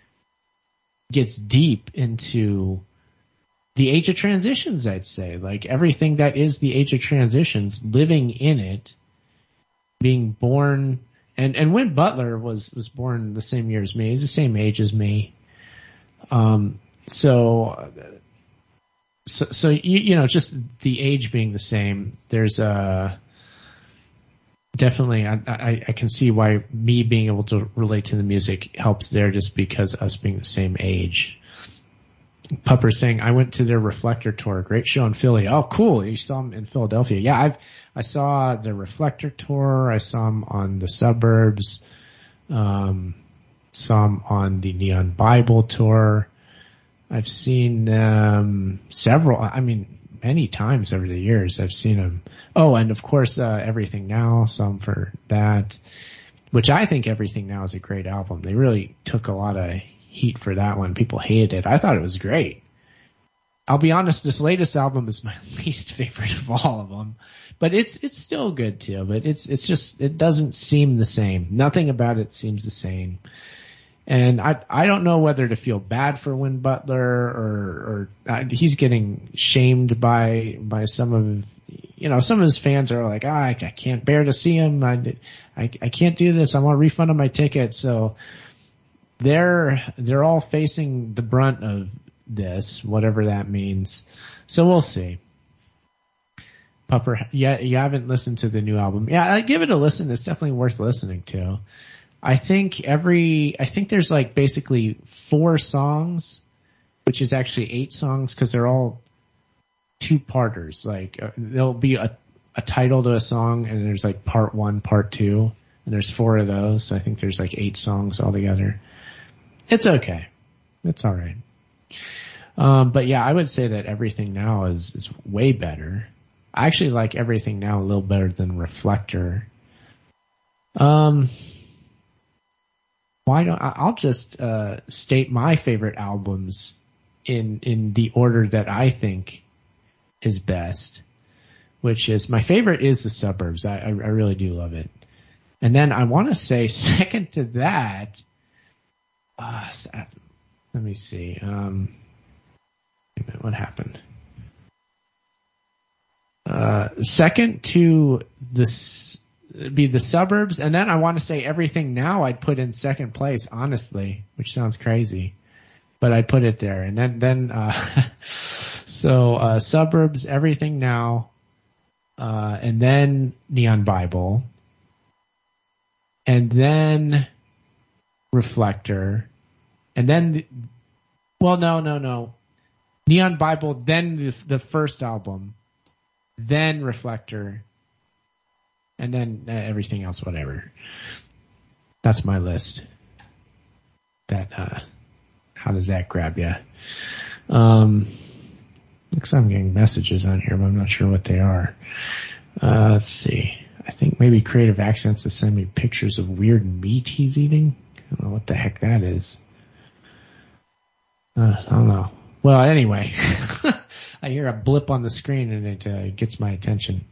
gets deep into the age of transitions, I'd say. Like everything that is the age of transitions, living in it, being born, and, and Win Butler was, was born the same year as me. He's the same age as me. Um, so, so, so, you, you know, just the age being the same, there's a, definitely, I, I, I can see why me being able to relate to the music helps there, just because us being the same age. Pupper saying, I went to their Reflector tour. Great show in Philly. Oh, cool. You saw them in Philadelphia. Yeah, I've, I saw the Reflector tour. I saw them on the Suburbs. Um, saw them on the Neon Bible tour. I've seen them several, I mean, many times over the years. I've seen them. Oh, and of course, uh, Everything Now, some for that, which I think Everything Now is a great album. They really took a lot of heat for that one. People hated it. I thought it was great. I'll be honest, this latest album is my least favorite of all of them, but it's, it's still good too, but it's, it's just, it doesn't seem the same. Nothing about it seems the same. And I, I don't know whether to feel bad for Win Butler or, or uh, he's getting shamed by, by some of, you know, some of his fans are like, ah, I, I can't bear to see him. I, I, I can't do this. I want a refund on my ticket. So they're, they're all facing the brunt of this, whatever that means. So we'll see. Pupper, yeah, you haven't listened to the new album. Yeah, I give it a listen. It's definitely worth listening to. I think every, I think there's like basically four songs, which is actually eight songs because they're all two-parters. Like uh, there'll be a, a title to a song and there's like part one, part two, and there's four of those. So I think there's like eight songs altogether. It's okay. It's all right. Um, but yeah, I would say that Everything Now is, is way better. I actually like Everything Now a little better than Reflector. Um, Why don't I, I'll just uh, state my favorite albums in in the order that I think is best, which is my favorite is The Suburbs. I I, I really do love it, and then I want to say second to that. Uh, let me see. Um, wait a minute, what happened? Uh, second to the it'd be The Suburbs, and then I want to say Everything Now I'd put in second place, honestly, which sounds crazy, but I'd put it there. And then, then, uh, so, uh, Suburbs, Everything Now, uh, and then Neon Bible, and then Reflector, and then, well, no, no, no. Neon Bible, then the, the first album, then Reflector, and then uh, everything else, whatever. That's my list. That, uh, how does that grab you? Um, looks like I'm getting messages on here, but I'm not sure what they are. Uh, let's see. I think maybe Creative Accents to send me pictures of weird meat he's eating. I don't know what the heck that is. Uh, I don't know. Well, anyway, I hear a blip on the screen and it uh, gets my attention.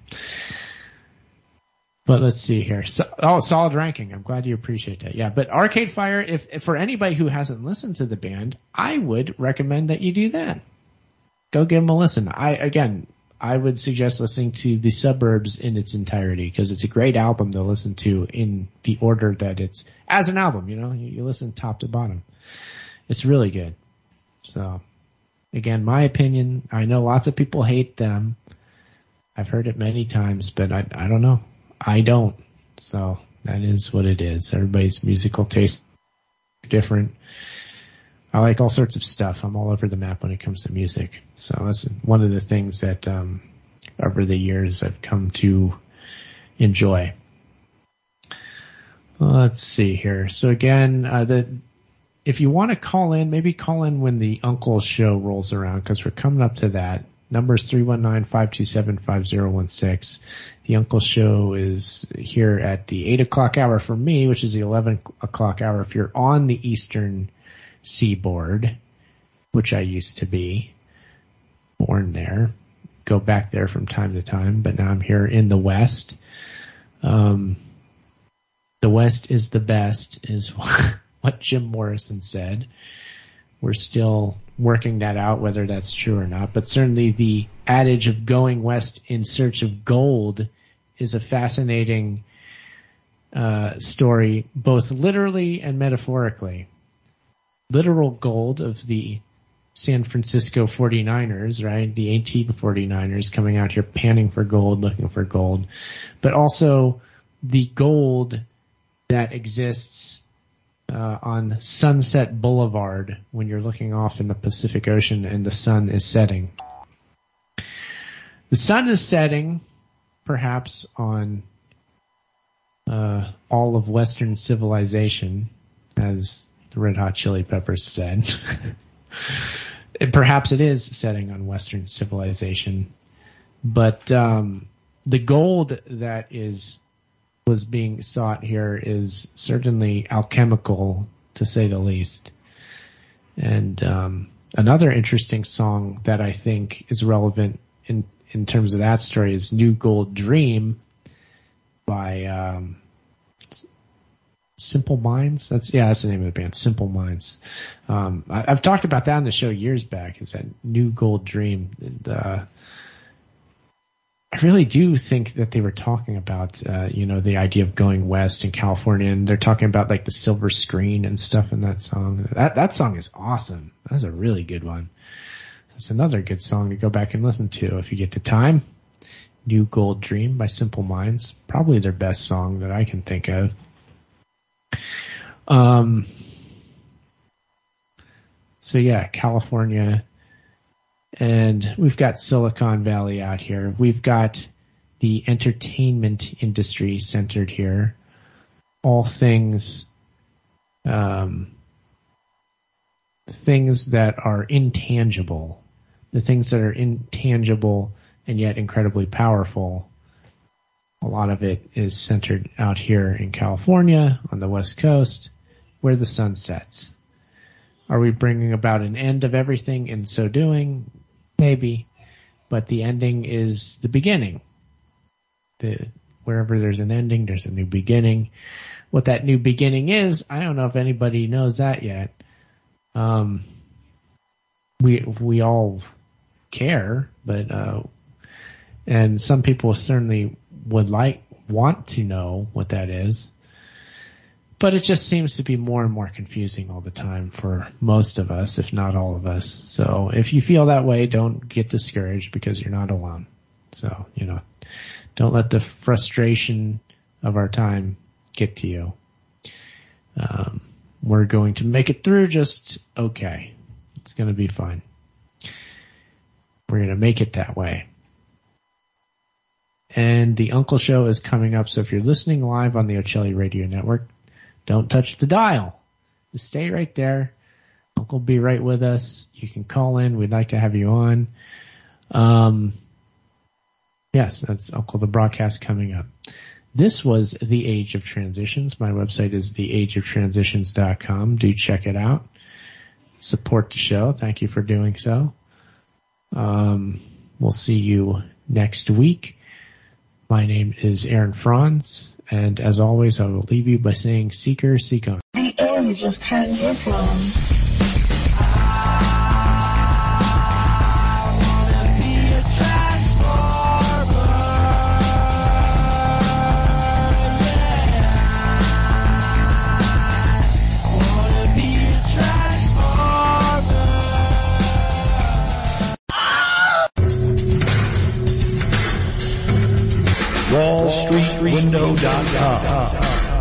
But let's see here. So, oh, solid ranking. I'm glad you appreciate that. Yeah, but Arcade Fire, if, if for anybody who hasn't listened to the band, I would recommend that you do that. Go give them a listen. I, again, I would suggest listening to The Suburbs in its entirety because it's a great album to listen to in the order that it's, as an album, you know, you, you listen top to bottom. It's really good. So, again, my opinion, I know lots of people hate them. I've heard it many times, but I, I don't know. I don't. So that is what it is. Everybody's musical taste is different. I like all sorts of stuff. I'm all over the map when it comes to music. So that's one of the things that, um, over the years I've come to enjoy. Well, let's see here. So again, uh, the, if you want to call in, maybe call in when the Uncle Show rolls around because we're coming up to that. Number is three one nine, five two seven, five zero one six. The Uncle Show is here at the eight o'clock hour for me, which is the eleven o'clock hour if you're on the Eastern Seaboard, which I used to be. Born there. Go back there from time to time, but now I'm here in the West. Um, the West is the best is what Jim Morrison said. We're still working that out, whether that's true or not. But certainly the adage of going west in search of gold is a fascinating uh, story, both literally and metaphorically. Literal gold of the San Francisco forty-niners, right? The eighteen forty-niners coming out here panning for gold, looking for gold. But also the gold that exists Uh, on Sunset Boulevard when you're looking off in the Pacific Ocean and the sun is setting. The sun is setting, perhaps, on uh, all of Western civilization, as the Red Hot Chili Peppers said. And perhaps it is setting on Western civilization. But um, the gold that is was being sought here is certainly alchemical, to say the least. And um, another interesting song that I think is relevant in, in terms of that story is New Gold Dream by um, Simple Minds. That's yeah, that's the name of the band, Simple Minds. Um, I, I've talked about that on the show years back. Is that New Gold Dream? And, uh, I really do think that they were talking about, uh, you know, the idea of going west in California, and they're talking about like the silver screen and stuff in that song. That that song is awesome. That's a really good one. It's another good song to go back and listen to if you get the time. New Gold Dream by Simple Minds, probably their best song that I can think of. Um. So yeah, California. And we've got Silicon Valley out here. We've got the entertainment industry centered here. All things, um, things that are intangible. The things that are intangible and yet incredibly powerful. A lot of it is centered out here in California on the West Coast where the sun sets. Are we bringing about an end of everything in so doing? Maybe. But the ending is the beginning. The, wherever there's an ending, there's a new beginning. What that new beginning is, I don't know if anybody knows that yet. Um, we, we all care, but, uh, and some people certainly would like, want to know what that is. But it just seems to be more and more confusing all the time for most of us, if not all of us. So if you feel that way, don't get discouraged because you're not alone. So, you know, don't let the frustration of our time get to you. Um, we're going to make it through just okay. It's going to be fine. We're going to make it that way. And the Uncle Show is coming up, so if you're listening live on the Ocelli Radio Network, don't touch the dial. Just stay right there. Uncle will be right with us. You can call in. We'd like to have you on. Um, yes, that's Uncle the Broadcast coming up. This was The Age of Transitions. My website is the age of transitions dot com. Do check it out. Support the show. Thank you for doing so. Um, we'll see you next week. My name is Aaron Franz, and as always, I will leave you by saying, Seeker, seek on. The Age of Transitions. wall street window dot com.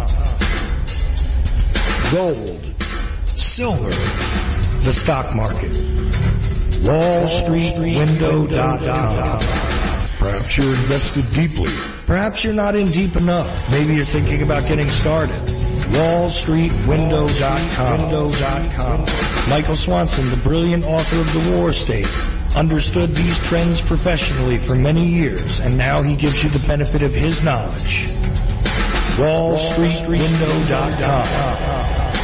Gold, silver, the stock market. wall street window dot com. Perhaps you're invested deeply. Perhaps you're not in deep enough. Maybe you're thinking about getting started. wall street window dot com. Michael Swanson, the brilliant author of The War State, understood these trends professionally for many years, and now he gives you the benefit of his knowledge. wall street window dot com.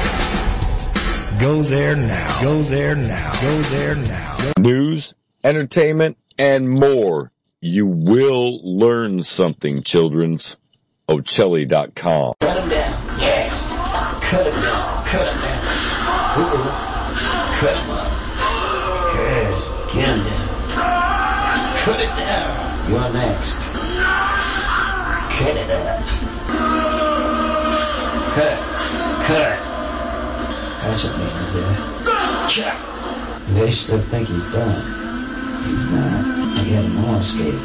Go there now. Go there now. Go there now. News, entertainment, and more. You will learn something, children's. Ocelli dot com. Cut him down. Yeah. Cut him down. Cut him down. Uh-oh. Cut him up. Good. Get him down. Cut it down. You're next. Cut it up. Cut. Cut. That's what means there. Check. They still think he's done. He's not. I got him all escape.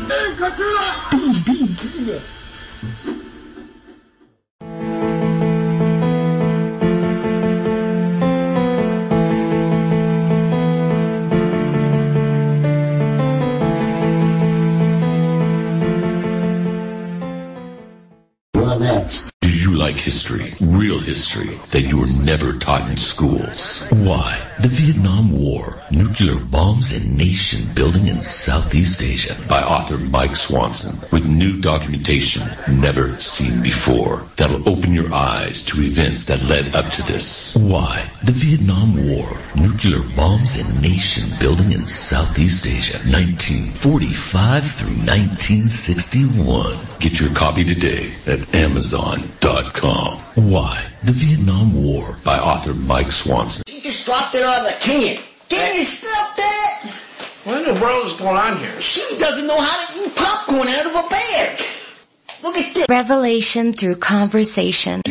Next. Do you like history, real history, that you were never taught in schools? Why? The Vietnam War, nuclear bombs and nation building in Southeast Asia. By author Mike Swanson, with new documentation never seen before. That'll open your eyes to events that led up to this. Why? The Vietnam War, nuclear bombs and nation building in Southeast Asia, nineteen forty-five through nineteen sixty-one. Get your copy today at amazon dot com. Why? The Vietnam War, by author Mike Swanson. You just dropped it on the can. Can you stop that? What in the world is going on here? She doesn't know how to eat popcorn out of a bag. Look at this. Revelation through conversation.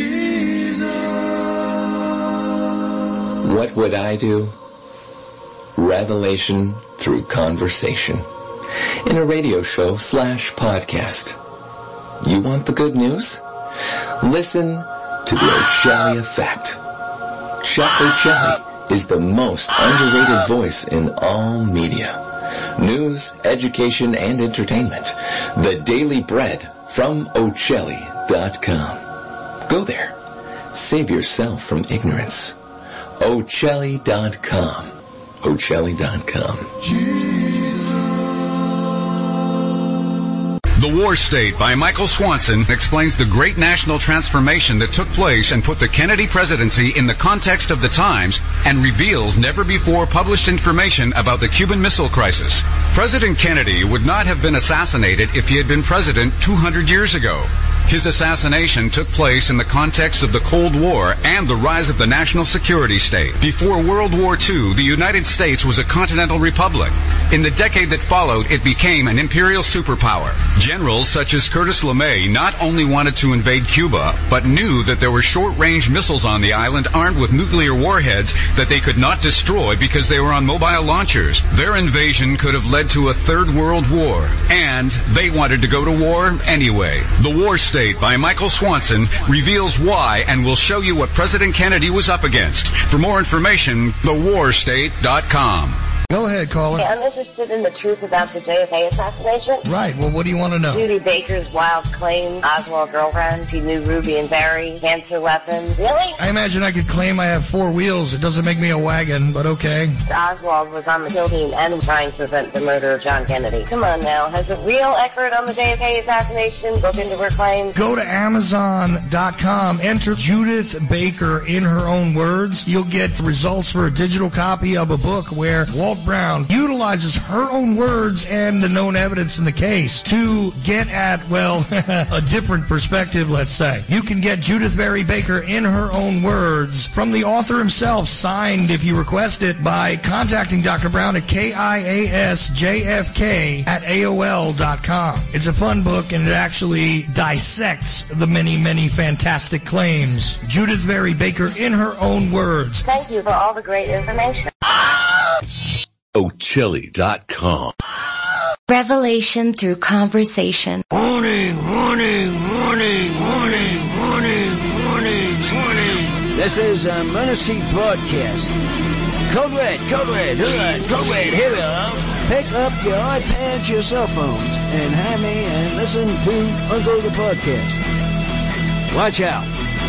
What would I do? Revelation through conversation. In a radio show slash podcast. You want the good news? Listen to the Ocelli Effect. Chuck Ocelli is the most underrated voice in all media. News, education, and entertainment. The Daily Bread from Ocelli dot com. Go there. Save yourself from ignorance. Ocelli dot com. Ocelli dot com. The War State by Michael Swanson explains the great national transformation that took place and put the Kennedy presidency in the context of the times and reveals never-before published information about the Cuban Missile Crisis. President Kennedy would not have been assassinated if he had been president two hundred years ago. His assassination took place in the context of the Cold War and the rise of the national security state. Before World War Two, the United States was a continental republic. In the decade that followed, it became an imperial superpower. Generals such as Curtis LeMay not only wanted to invade Cuba, but knew that there were short-range missiles on the island armed with nuclear warheads that they could not destroy because they were on mobile launchers. Their invasion could have led to a third world war, and they wanted to go to war anyway. The War State by Michael Swanson reveals why and will show you what President Kennedy was up against. For more information, the war state dot com. Go ahead, caller. Hey, I'm interested in the truth about the J F K assassination. Right, well, what do you want to know? Judy Baker's wild claim, Oswald girlfriend, she knew Ruby and Barry, cancer weapons. Really? I imagine I could claim I have four wheels. It doesn't make me a wagon, but okay. Oswald was on the kill team and trying to prevent the murder of John Kennedy. Come on now, has a real expert on the J F K assassination looked into her claims? Go to Amazon dot com, enter Judith Baker in her own words. You'll get results for a digital copy of a book where Walt Brown utilizes her own words and the known evidence in the case to get at, well, a different perspective, let's say. You can get Judith Barry Baker in her own words from the author himself, signed if you request it, by contacting Doctor Brown at K I A S J F K at A O L dot com. It's a fun book, and it actually dissects the many, many fantastic claims. Judith Barry Baker in her own words. Thank you for all the great information. Ochelli dot com. Revelation through conversation. Warning, warning, warning, warning, warning, warning, warning. This is a Mercy broadcast. Code Red, Code Red, Hood, Code Red, here we are. Pick up your iPads, your cell phones, and have me and listen to Uncle the Podcast. Watch out.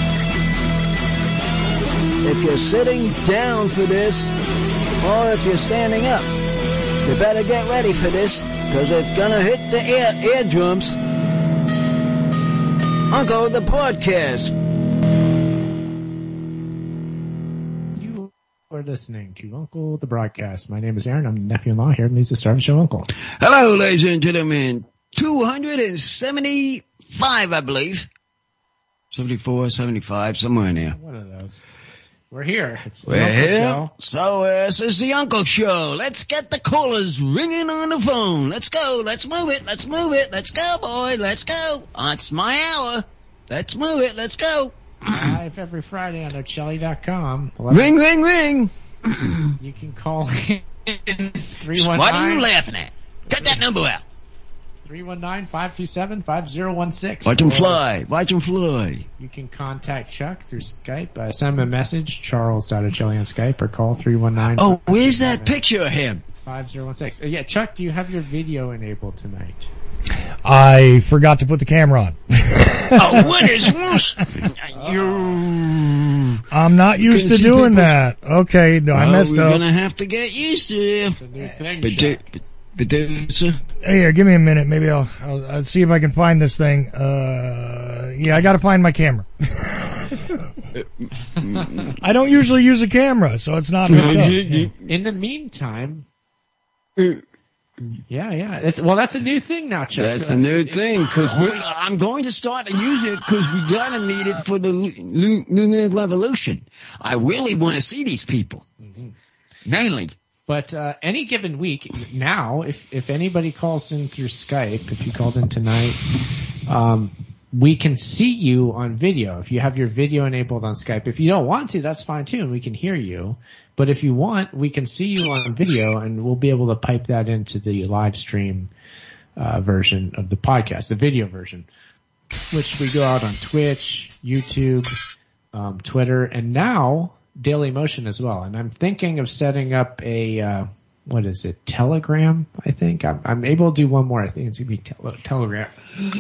If you're sitting down for this, or if you're standing up, you better get ready for this, because it's gonna hit the ear eardrums. Uncle the Podcast. You are listening to Uncle the Broadcast. My name is Aaron. I'm the nephew-in-law here, and he's the star of the show, Uncle. Hello, ladies and gentlemen. two hundred seventy-five, I believe. seventy-four, seventy-five, somewhere in there. One of those. We're here. It's the We're Uncle here. Show. So, uh, this is the Uncle Show. Let's get the callers ringing on the phone. Let's go. Let's move it. Let's move it. Let's go, boy. Let's go. Oh, it's my hour. Let's move it. Let's go. Live every Friday on Ochelli dot com. Ring, ring, ring. You can call in three one nine. What are you laughing at? Cut that number out. three one nine, five two seven, five zero one six. Watch him fly. Watch him fly. You can contact Chuck through Skype. Uh, send him a message, charles.ochelli on Skype, or call three one nine. Oh, where's that picture of him? five zero one six. Uh, yeah, Chuck, do you have your video enabled tonight? I forgot to put the camera on. Oh, what is this? You... I'm not used to doing that. Okay, no, I oh, messed we're up. We're gonna have to get used to it. It's a new thing, but, Chuck. but, Producer. Here, give me a minute. Maybe I'll, I'll, I'll see if I can find this thing. Uh, yeah, I gotta find my camera. I don't usually use a camera, so it's not hooked up. In the meantime, yeah, yeah. It's, well, that's a new thing now, Chuck. That's so, a new thing, cause I'm going to start to use it cause we gotta need it for the lunar revolution. I really want to see these people. Mm-hmm. Mainly. But uh, any given week now, if if anybody calls in through Skype, if you called in tonight, um, we can see you on video. If you have your video enabled on Skype, if you don't want to, that's fine too, and we can hear you. But if you want, we can see you on video, and we'll be able to pipe that into the live stream uh, version of the podcast, the video version, which we go out on Twitch, YouTube, um, Twitter, and now Daily Motion as well. And I'm thinking of setting up a, uh, what is it, Telegram, I think. I'm, I'm able to do one more. I think it's going to be tele- Telegram.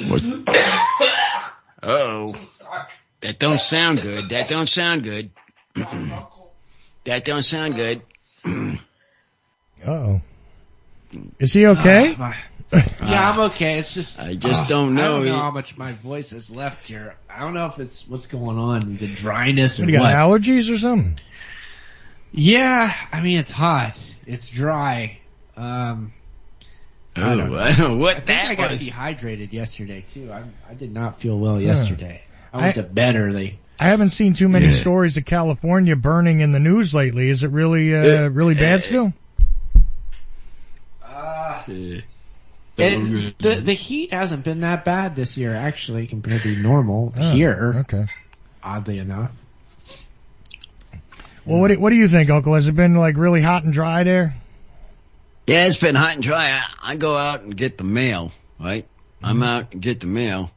Oh, that don't sound good. That don't sound good. That don't sound good. Uh-oh. Is he okay? Uh, yeah, I'm okay. It's just I just uh, don't know. I don't know how much my voice has left here. I don't know if it's what's going on, the dryness or what. You got what. allergies or something? Yeah, I mean it's hot. It's dry. Um, oh, I don't know. I don't know what I think that I got was. dehydrated yesterday too. I I did not feel well yesterday. I went I, to bed early. I haven't seen too many yeah. stories of California burning in the news lately. Is it really uh, really bad still? Yeah. It, the the heat hasn't been that bad this year, actually, compared to normal Oh, here. okay. Oddly enough. Well, what do, what do you think, Uncle? Has it been like really hot and dry there? Yeah, it's been hot and dry. I, I go out and get the mail, right? Mm-hmm. I'm out and get the mail.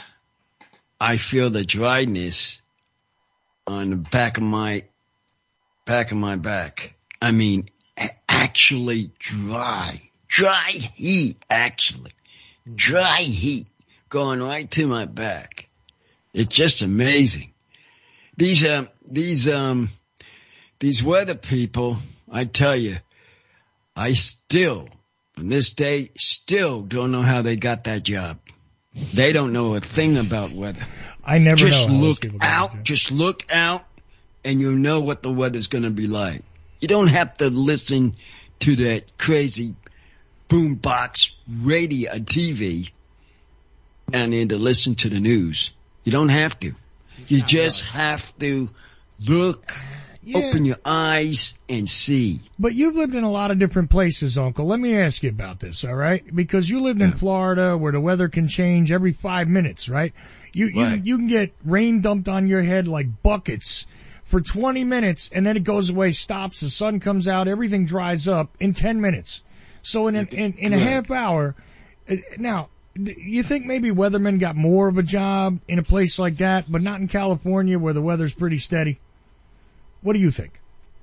I feel the dryness on the back of my back of my back. I mean, actually dry. Dry heat, actually. Dry heat going right to my back. It's just amazing. These, um, these, um, these weather people, I tell you, I still, from this day, still don't know how they got that job. They don't know a thing about weather. I never just know. Look out, just look out, and you'll know what the weather's going to be like. You don't have to listen to that crazy boombox radio, T V, and then to listen to the news. You don't have to. You just have to look, yeah. Open your eyes, and see. But you've lived in a lot of different places, Uncle. Let me ask you about this, all right? Because you lived in Florida where the weather can change every five minutes, right? You, right. you, you can get rain dumped on your head like buckets for twenty minutes, and then it goes away, stops, the sun comes out, everything dries up in ten minutes. So in, a, in, in a half hour, now, you think maybe weathermen got more of a job in a place like that, but not in California where the weather's pretty steady? What do you think?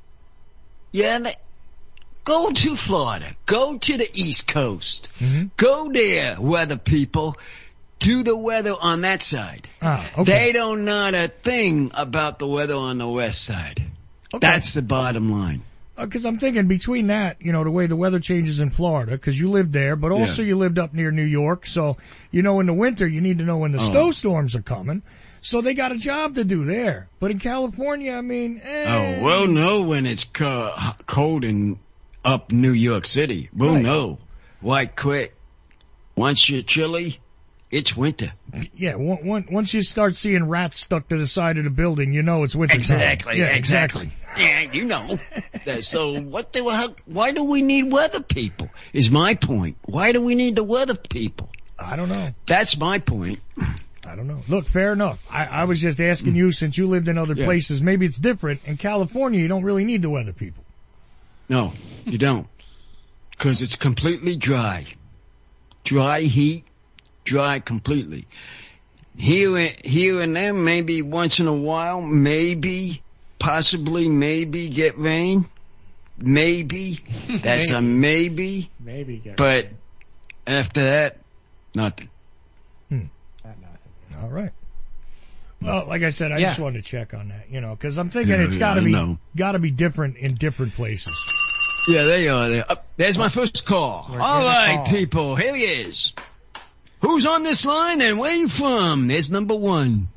Yeah, go to Florida. Go to the East Coast. Mm-hmm. Go there, weather people. Do the weather on that side. Ah, okay. They don't know a thing about the weather on the west side. Okay. That's the bottom line. Because uh, I'm thinking between that, you know, the way the weather changes in Florida, because you lived there, but also yeah. you lived up near New York. So, you know, in the winter, you need to know when the oh. snowstorms are coming. So they got a job to do there. But in California, I mean, eh. Oh, we'll know when it's co- cold in up New York City. We'll right. know. Why quick? Once you're chilly, it's winter. Yeah, one, one, once you start seeing rats stuck to the side of the building, you know it's winter time. Exactly, yeah, exactly. exactly. Yeah, you know. So what do, how, why do we need weather people is my point. Why do we need the weather people? I don't know. That's my point. I don't know. Look, fair enough. I, I was just asking you, since you lived in other yeah. places, maybe it's different. In California, you don't really need the weather people. No, you don't. Because it's completely dry. Dry heat, dry completely. Here, here and there, maybe once in a while, maybe, possibly, maybe get rain. Maybe. That's maybe. a maybe. Maybe get But rain. After that, nothing. Hmm. All right. Well, like I said, I yeah. just wanted to check on that, you know, because I'm thinking yeah, it's got to yeah, be got to be different in different places. Yeah, they are. There. Uh, there's my first call. We're All right, call. people, here he is. Who's on this line and where you from? There's number one.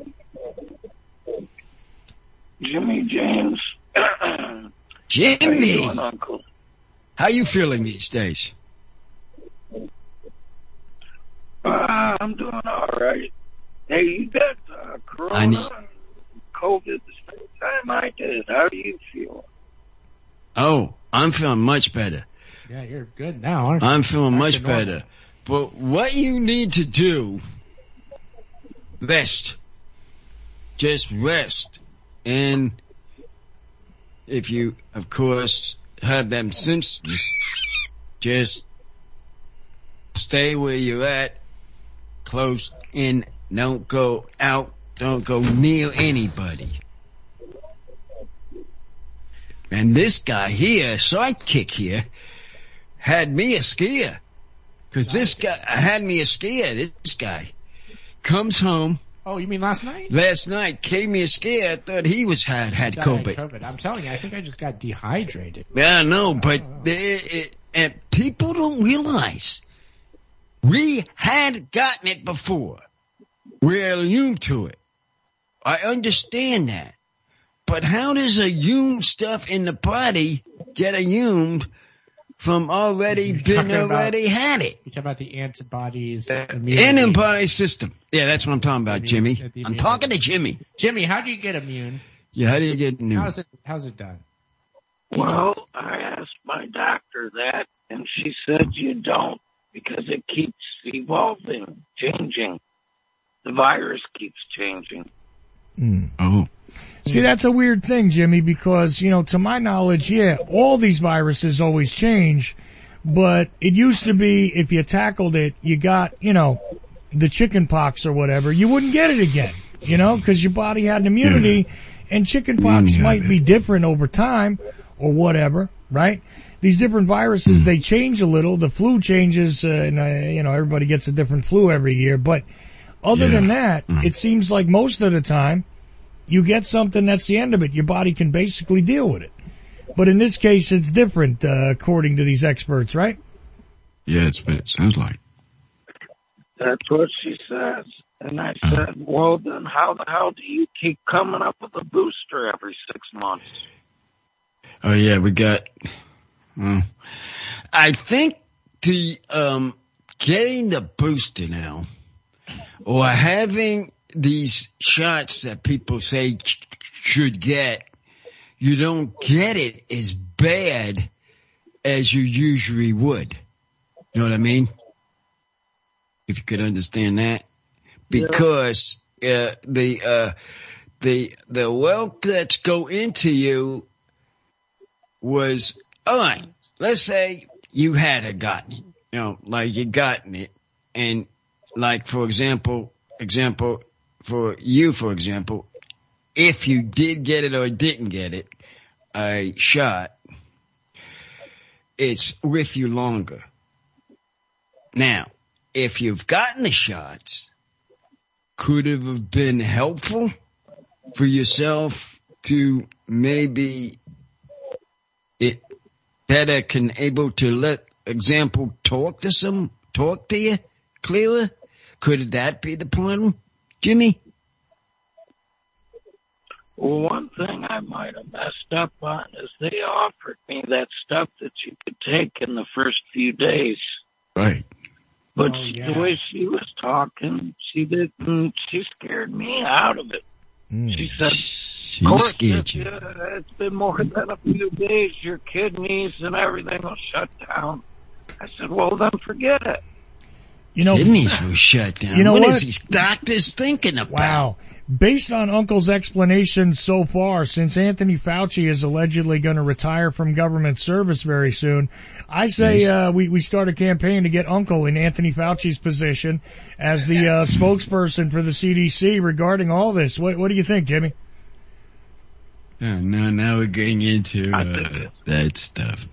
Jimmy James. Jimmy. How you doing, Uncle? How you feeling these days? Uh, I'm doing all right. Hey, you got uh, Corona I need... and COVID the same time I did. How do you feel? Oh, I'm feeling much better. Yeah, you're good now, aren't you? I'm feeling Back much better. But what you need to do, rest. Just rest. And if you, of course, have them symptoms, just stay where you're at, close in, don't go out, don't go near anybody. And this guy here, sidekick here, had me a scare. Cause this guy, had me a scare, this guy comes home. Oh, you mean last night? Last night, gave me a scare, I thought he was had, had COVID. COVID. I'm telling you, I think I just got dehydrated. Yeah, I know, but it, it, and people don't realize we had gotten it before. We're immune to it. I understand that. But how does a immune stuff in the body get immune from already been already about, had it? You're talking about the antibodies. The antibody system. Yeah, that's what I'm talking about, Jimmy. I'm talking to Jimmy. Jimmy, how do you get immune? Yeah, how do you get immune? How's it, how's it done? Well, I asked my doctor that, And she said you don't because it keeps evolving, changing. The virus keeps changing. Mm. Oh. See, that's a weird thing, Jimmy, because, you know, to my knowledge, yeah, all these viruses always change, but it used to be if you tackled it, you got, you know, the chicken pox or whatever, you wouldn't get it again, you know, because your body had an immunity, and chicken pox Yeah. might be different over time or whatever, right? These different viruses, they change a little. The flu changes, uh, and, uh, you know, everybody gets a different flu every year, but other Yeah. than that, it seems like most of the time, you get something, that's the end of it. Your body can basically deal with it. But in this case, it's different, uh, according to these experts, right? Yeah, it's what it sounds like. That's what she says. And I said, well, then how the hell do you keep coming up with a booster every six months? Oh yeah, we got, um, I think the, um, getting the booster now, or having these shots that people say should get, you don't get it as bad as you usually would. You know what I mean? If you could understand that. Because, uh, the, uh, the, the wealth that's go into you was, alright, let's say you had a gotten it, you know, like you gotten it, and like, for example, example, for you, for example, if you did get it or didn't get it, a shot, it's with you longer. Now, if you've gotten the shots, could it have been helpful for yourself to maybe it better can able to let example talk to some talk to you clearer? Could that be the problem, Jimmy? Well, one thing I might have messed up on is they offered me that stuff that you could take in the first few days. Right. But Oh, she, yeah. the way she was talking, she didn't, she scared me out of it. Mm. She said, She of course, scared if, you. uh, it's been more than a few days, your kidneys and everything will shut down. I said, well, then forget it. You know, Kidneys were shut down. You know what what? is these doctors thinking about? wow. Based on Uncle's explanations so far, since Anthony Fauci is allegedly going to retire from government service very soon, I say Yes. uh, we, we start a campaign to get Uncle in Anthony Fauci's position as the uh, spokesperson for the C D C regarding all this. What, what do you think, Jimmy? Oh, no, now we're getting into uh, that stuff.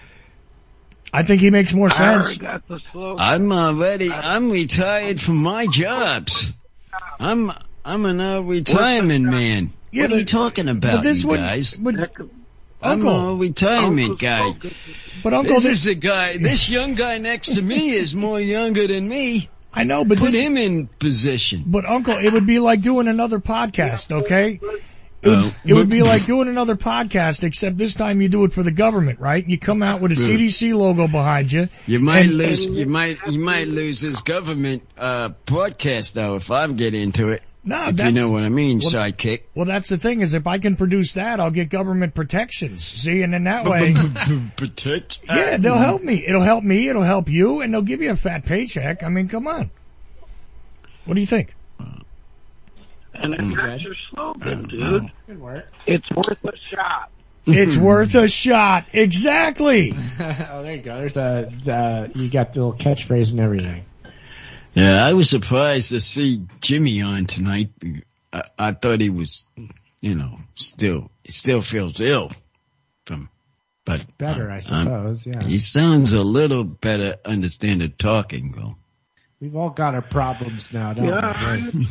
I think he makes more I sense. already got the slogan. I'm already, I'm retired from my jobs. I'm, I'm an old retirement man. Yeah, what are you but- talking about, but this you would- guys? but- I'm Uncle. a retirement guy. But Uncle, This thi- is a guy, this young guy next to me is more younger than me. I know, but Put this, him in position. but Uncle, it would be like doing another podcast, okay? It would, Oh. it would be like doing another podcast, except this time you do it for the government, right? You come out with a C D C logo behind you. You might And- lose, you might, you might lose this government, uh, broadcast though if I get into it. No, if you that's- know what I mean, well- sidekick. Well, that's the thing is if I can produce that, I'll get government protections. See, and then that way, Protect. yeah, they'll help me. It'll help me. It'll help you, and they'll give you a fat paycheck. I mean, come on. What do you think? And Mm. that's your slogan, dude. Good work. It's worth a shot. It's worth a shot. Exactly. Oh, there you go. There's a, uh, you got the little catchphrase and everything. Yeah, I was surprised to see Jimmy on tonight. I, I thought he was, you know, still, he still feels ill from, but Better, I suppose, yeah. He sounds a little better understanding talking, though. We've all got our problems now, don't Yeah. we?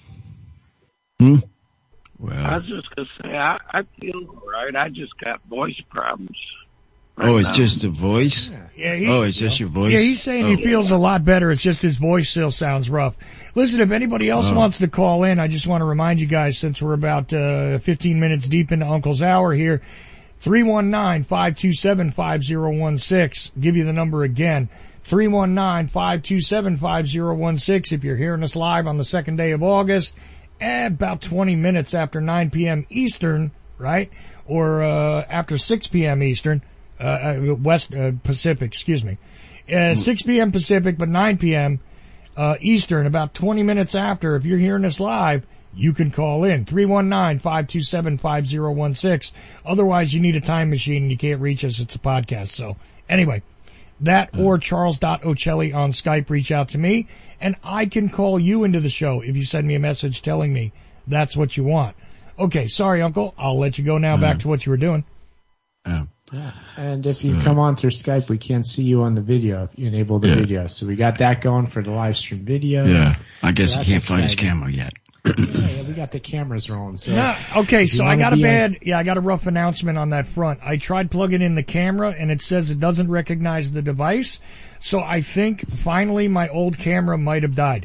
Hmm? I Well, was just gonna say, I, I feel all right. I just got voice problems. right oh, it's now. just a voice? Yeah, he, Oh, it's just your voice? yeah, he's saying Oh. he feels a lot better. It's just his voice still sounds rough. Listen, if anybody else Oh. wants to call in, I just want to remind you guys, since we're about uh, fifteen minutes deep into Uncle's Hour here, three one nine, five two seven, five zero one six. Give you the number again. three one nine, five two seven, five zero one six. If you're hearing us live on the second day of August, eh, about twenty minutes after nine p.m. Eastern, right? Or uh, after six p.m. Eastern. uh, West, uh, Pacific, excuse me. Uh, six p.m. Pacific, but nine p.m. Uh, Eastern, about twenty minutes after. If you're hearing this live, you can call in. three one nine, five two seven, five zero one six. Otherwise, you need a time machine and you can't reach us. It's a podcast. So, anyway, that or charles.ocelli on Skype. Reach out to me, and I can call you into the show if you send me a message telling me that's what you want. Okay, sorry, Uncle. I'll let you go now. Back to what you were doing. Yeah. Yeah. And if you come on through Skype, we can't see you on the video if you enable the Yeah. video. So we got that going for the live stream video. Yeah. I guess So he that's can't find his exciting. camera yet. yeah, yeah, we got the cameras rolling. So No, okay, if you so I wanna got a be on- bad, yeah, I got a rough announcement on that front. I tried plugging in the camera and it says it doesn't recognize the device. So I think finally my old camera might have died.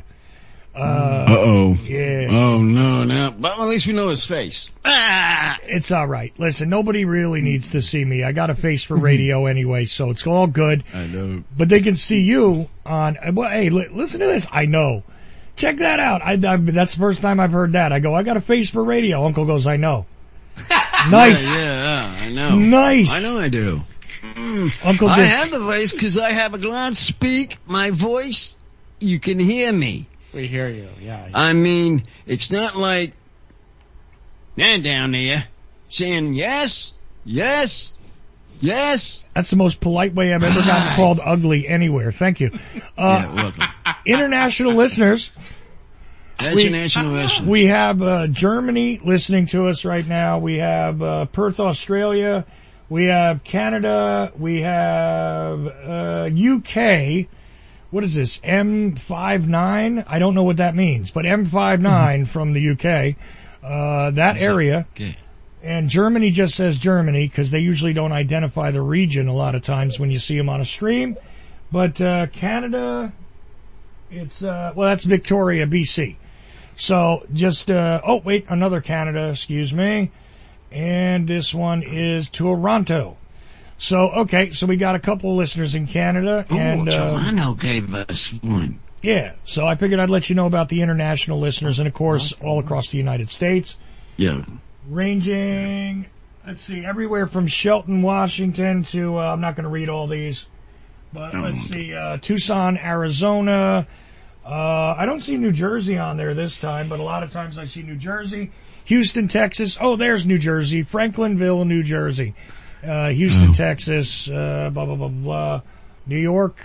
Uh, Uh-oh. Yeah. Oh, no, no. But at least we know his face. Ah, it's all right. Listen, nobody really needs to see me. I got a face for radio anyway, so it's all good. I know. But they can see you on. Well, hey, li- listen to this. I know. Check that out. I, I, that's the first time I've heard that. I go, I got a face for radio. Uncle goes, I know. Nice. Yeah, yeah, I know. Nice. I know I do. Mm. Uncle I just- have the voice because I have a loudspeak. My voice, you can hear me. We hear you, yeah. I mean, it's not like they're down there saying yes, yes, yes. That's the most polite way I've ever gotten called ugly anywhere. Thank you. Uh, Yeah, welcome. international listeners. International listeners. We have uh, Germany listening to us right now. We have uh, Perth, Australia. We have Canada. We have uh, U K. What is this? M fifty-nine? I don't know what that means, but M fifty-nine from the U K. Uh, that area. Okay. And Germany just says Germany because they usually don't identify the region a lot of times when you see them on a stream. But uh, Canada, it's, uh, well, that's Victoria, B C. So just, uh, oh, wait, another Canada, excuse me. And this one is Toronto. So, okay, so we got a couple of listeners in Canada. Oh, and, uh, Toronto gave us one. yeah, so I figured I'd let you know about the international listeners and, of course, all across the United States. Yeah. Ranging, let's see, everywhere from Shelton, Washington to, uh, I'm not going to read all these, but let's see, uh, Tucson, Arizona. Uh, I don't see New Jersey on there this time, but a lot of times I see New Jersey. Houston, Texas. Oh, there's New Jersey. Franklinville, New Jersey. Uh, Houston, Oh. Texas, uh, blah, blah, blah, blah. New York,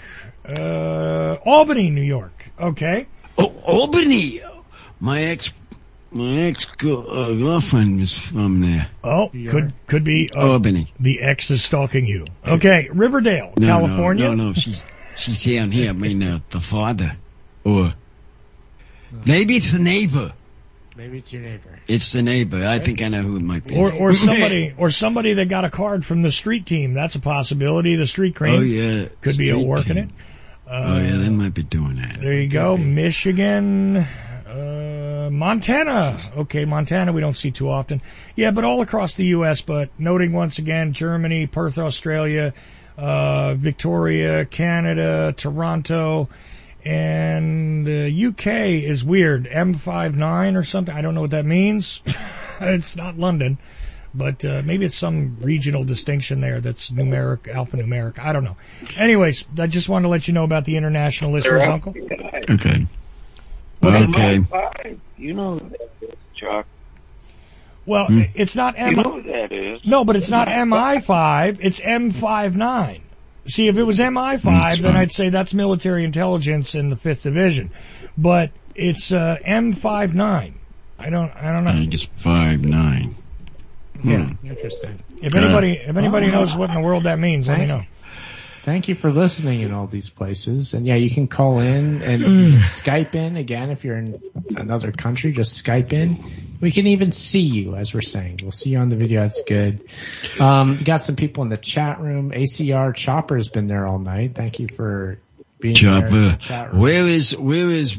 uh, Albany, New York. Okay. Oh, Albany. My ex, my ex uh, girlfriend is from there. Oh, could could be uh, Albany. The ex is stalking you. Okay, Riverdale, No, California. No, no, no. She's she's down here. I mean, uh, the father, or maybe it's the neighbor. Maybe it's your neighbor. It's the neighbor. I think I know who it might be. Or or somebody or somebody that got a card from the street team. That's a possibility. The street cream. Oh yeah, could be a street working team. it. Uh, oh yeah, they might be doing that. There you go, Michigan, uh, Montana. Okay, Montana we don't see too often. Yeah, but all across the U S. But noting once again, Germany, Perth, Australia, uh, Victoria, Canada, Toronto. And the U K is weird. M fifty-nine or something. I don't know what that means. It's not London. But uh, maybe it's some regional distinction there that's numeric, alphanumeric. I don't know. Anyways, I just wanted to let you know about the international listeners, Uncle. Okay. What's okay. Five. You know who that is, Chuck. Well, Hmm. it's not M. You know who that is. No, but it's not M I five. It's M fifty-nine. See, if it was M I five, then I'd say that's military intelligence in the fifth Division. But it's uh, M fifty-nine. I don't. I don't know. I think it's five nine. Yeah. Interesting. If anybody, if anybody knows what in the world that means, let me know. Thank you for listening in all these places. And yeah, you can call in and Skype in again if you're in another country. Just Skype in. We can even see you, as we're saying. We'll see you on the video. That's good. Um, you got some people in the chat room. A C R Chopper's been there all night. Thank you for being there in the Chopper, chat room. where is where is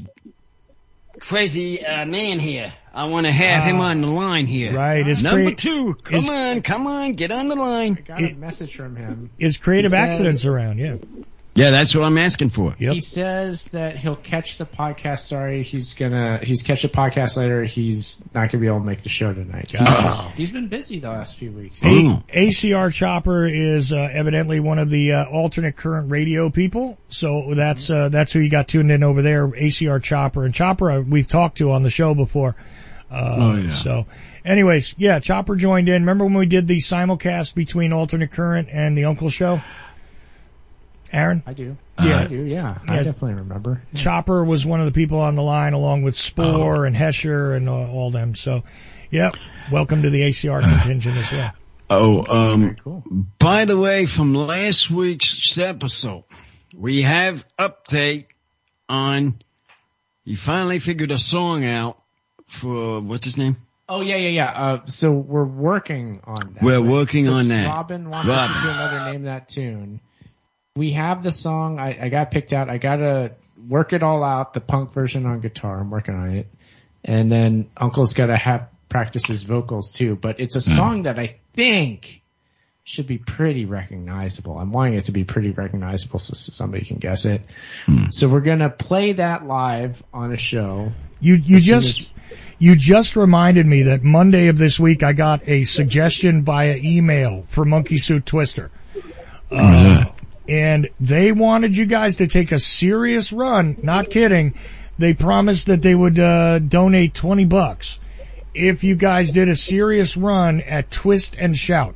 crazy uh, man here? I want to have him Ah, on the line here. right, is number crea- two. Come is- on, come on, get on the line. I got a message from him. Is creative He says- accidents around? Yeah. Yeah, that's what I'm asking for. Yep. He says that he'll catch the podcast. Sorry, he's gonna he's catch the podcast later. He's not gonna be able to make the show tonight. Oh. He's been busy the last few weeks. A- ACR Chopper is uh, evidently one of the uh, alternate current radio people, so that's uh, that's who you got tuned in over there. A C R Chopper and Chopper uh, we've talked to on the show before. Uh, oh yeah. So, anyways, yeah, Chopper joined in. Remember when we did the simulcast between Alternate Current and the Uncle Show? Aaron? I do. Yeah. Uh, I do, yeah. I yeah. definitely remember. Yeah. Chopper was one of the people on the line along with Spore oh. and Hesher and uh, all them. So, yep. Welcome to the A C R contingent as well. Oh, um, cool. By the way, from last week's episode, we have update on, he finally figured a song out for, what's his name? Oh, yeah, yeah, yeah. Uh, so we're working on that. We're working on that. Robin wants Robin. us to do another name that tune. We have the song. I, I got picked out. I got to work it all out, the punk version on guitar. I'm working on it. And then Uncle's got to have practice his vocals too. But it's a song that I think should be pretty recognizable. I'm wanting it to be pretty recognizable so somebody can guess it. Hmm. So we're going to play that live on a show. You you just as- you just reminded me that Monday of this week I got a suggestion via email for Monkey Suit Twister. Uh, and they wanted you guys to take a serious run. Not kidding. They promised that they would uh donate twenty bucks if you guys did a serious run at Twist and Shout.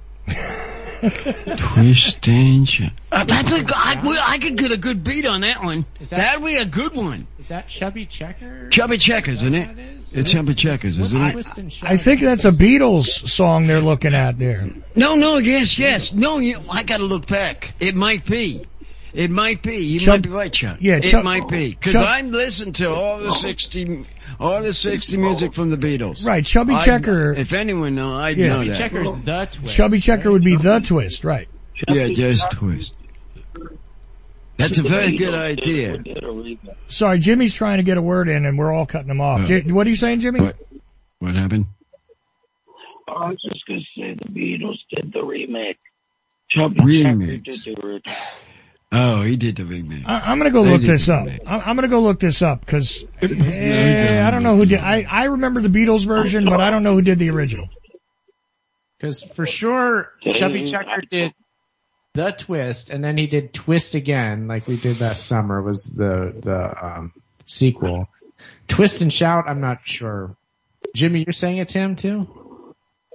Twist and Shout. Uh, that's a good, I, I could get a good beat on that one. That, That'd be a good one. Is that Chubby Checker? Chubby Checkers, isn't it? Is? It's Chubby Checkers, isn't it? Twist and Shout? I think that's a Beatles song they're looking at there. No, no, yes, yes. No, you, I gotta look back. It might be. It might be. You Chub, might be right, Chuck. Yeah, it Chub, might be because I listened to all the sixty, all the sixty music from the Beatles. Right, Chubby I, Checker. If anyone know, I yeah. know Chubby that. Checker's the Twist. Chubby Checker right? would be the Twist, right? Yeah, just Twist. That's a very good idea. Sorry, Jimmy's trying to get a word in, and we're all cutting him off. Uh, J- what are you saying, Jimmy? What, what happened? I was just going to say the Beatles did the remake. Chubby remix. Checker did the original. Oh, he did the remake. I, I'm going to go they look this up. Remake. I'm, I'm going to go look this up because eh, I don't know who did. I, I remember the Beatles version, but I don't know who did the original. Because for sure, Chubby Checker did the Twist, and then he did Twist again, like we did last summer. Was the the um, sequel. Twist and Shout, I'm not sure. Jimmy, you're saying it's him too?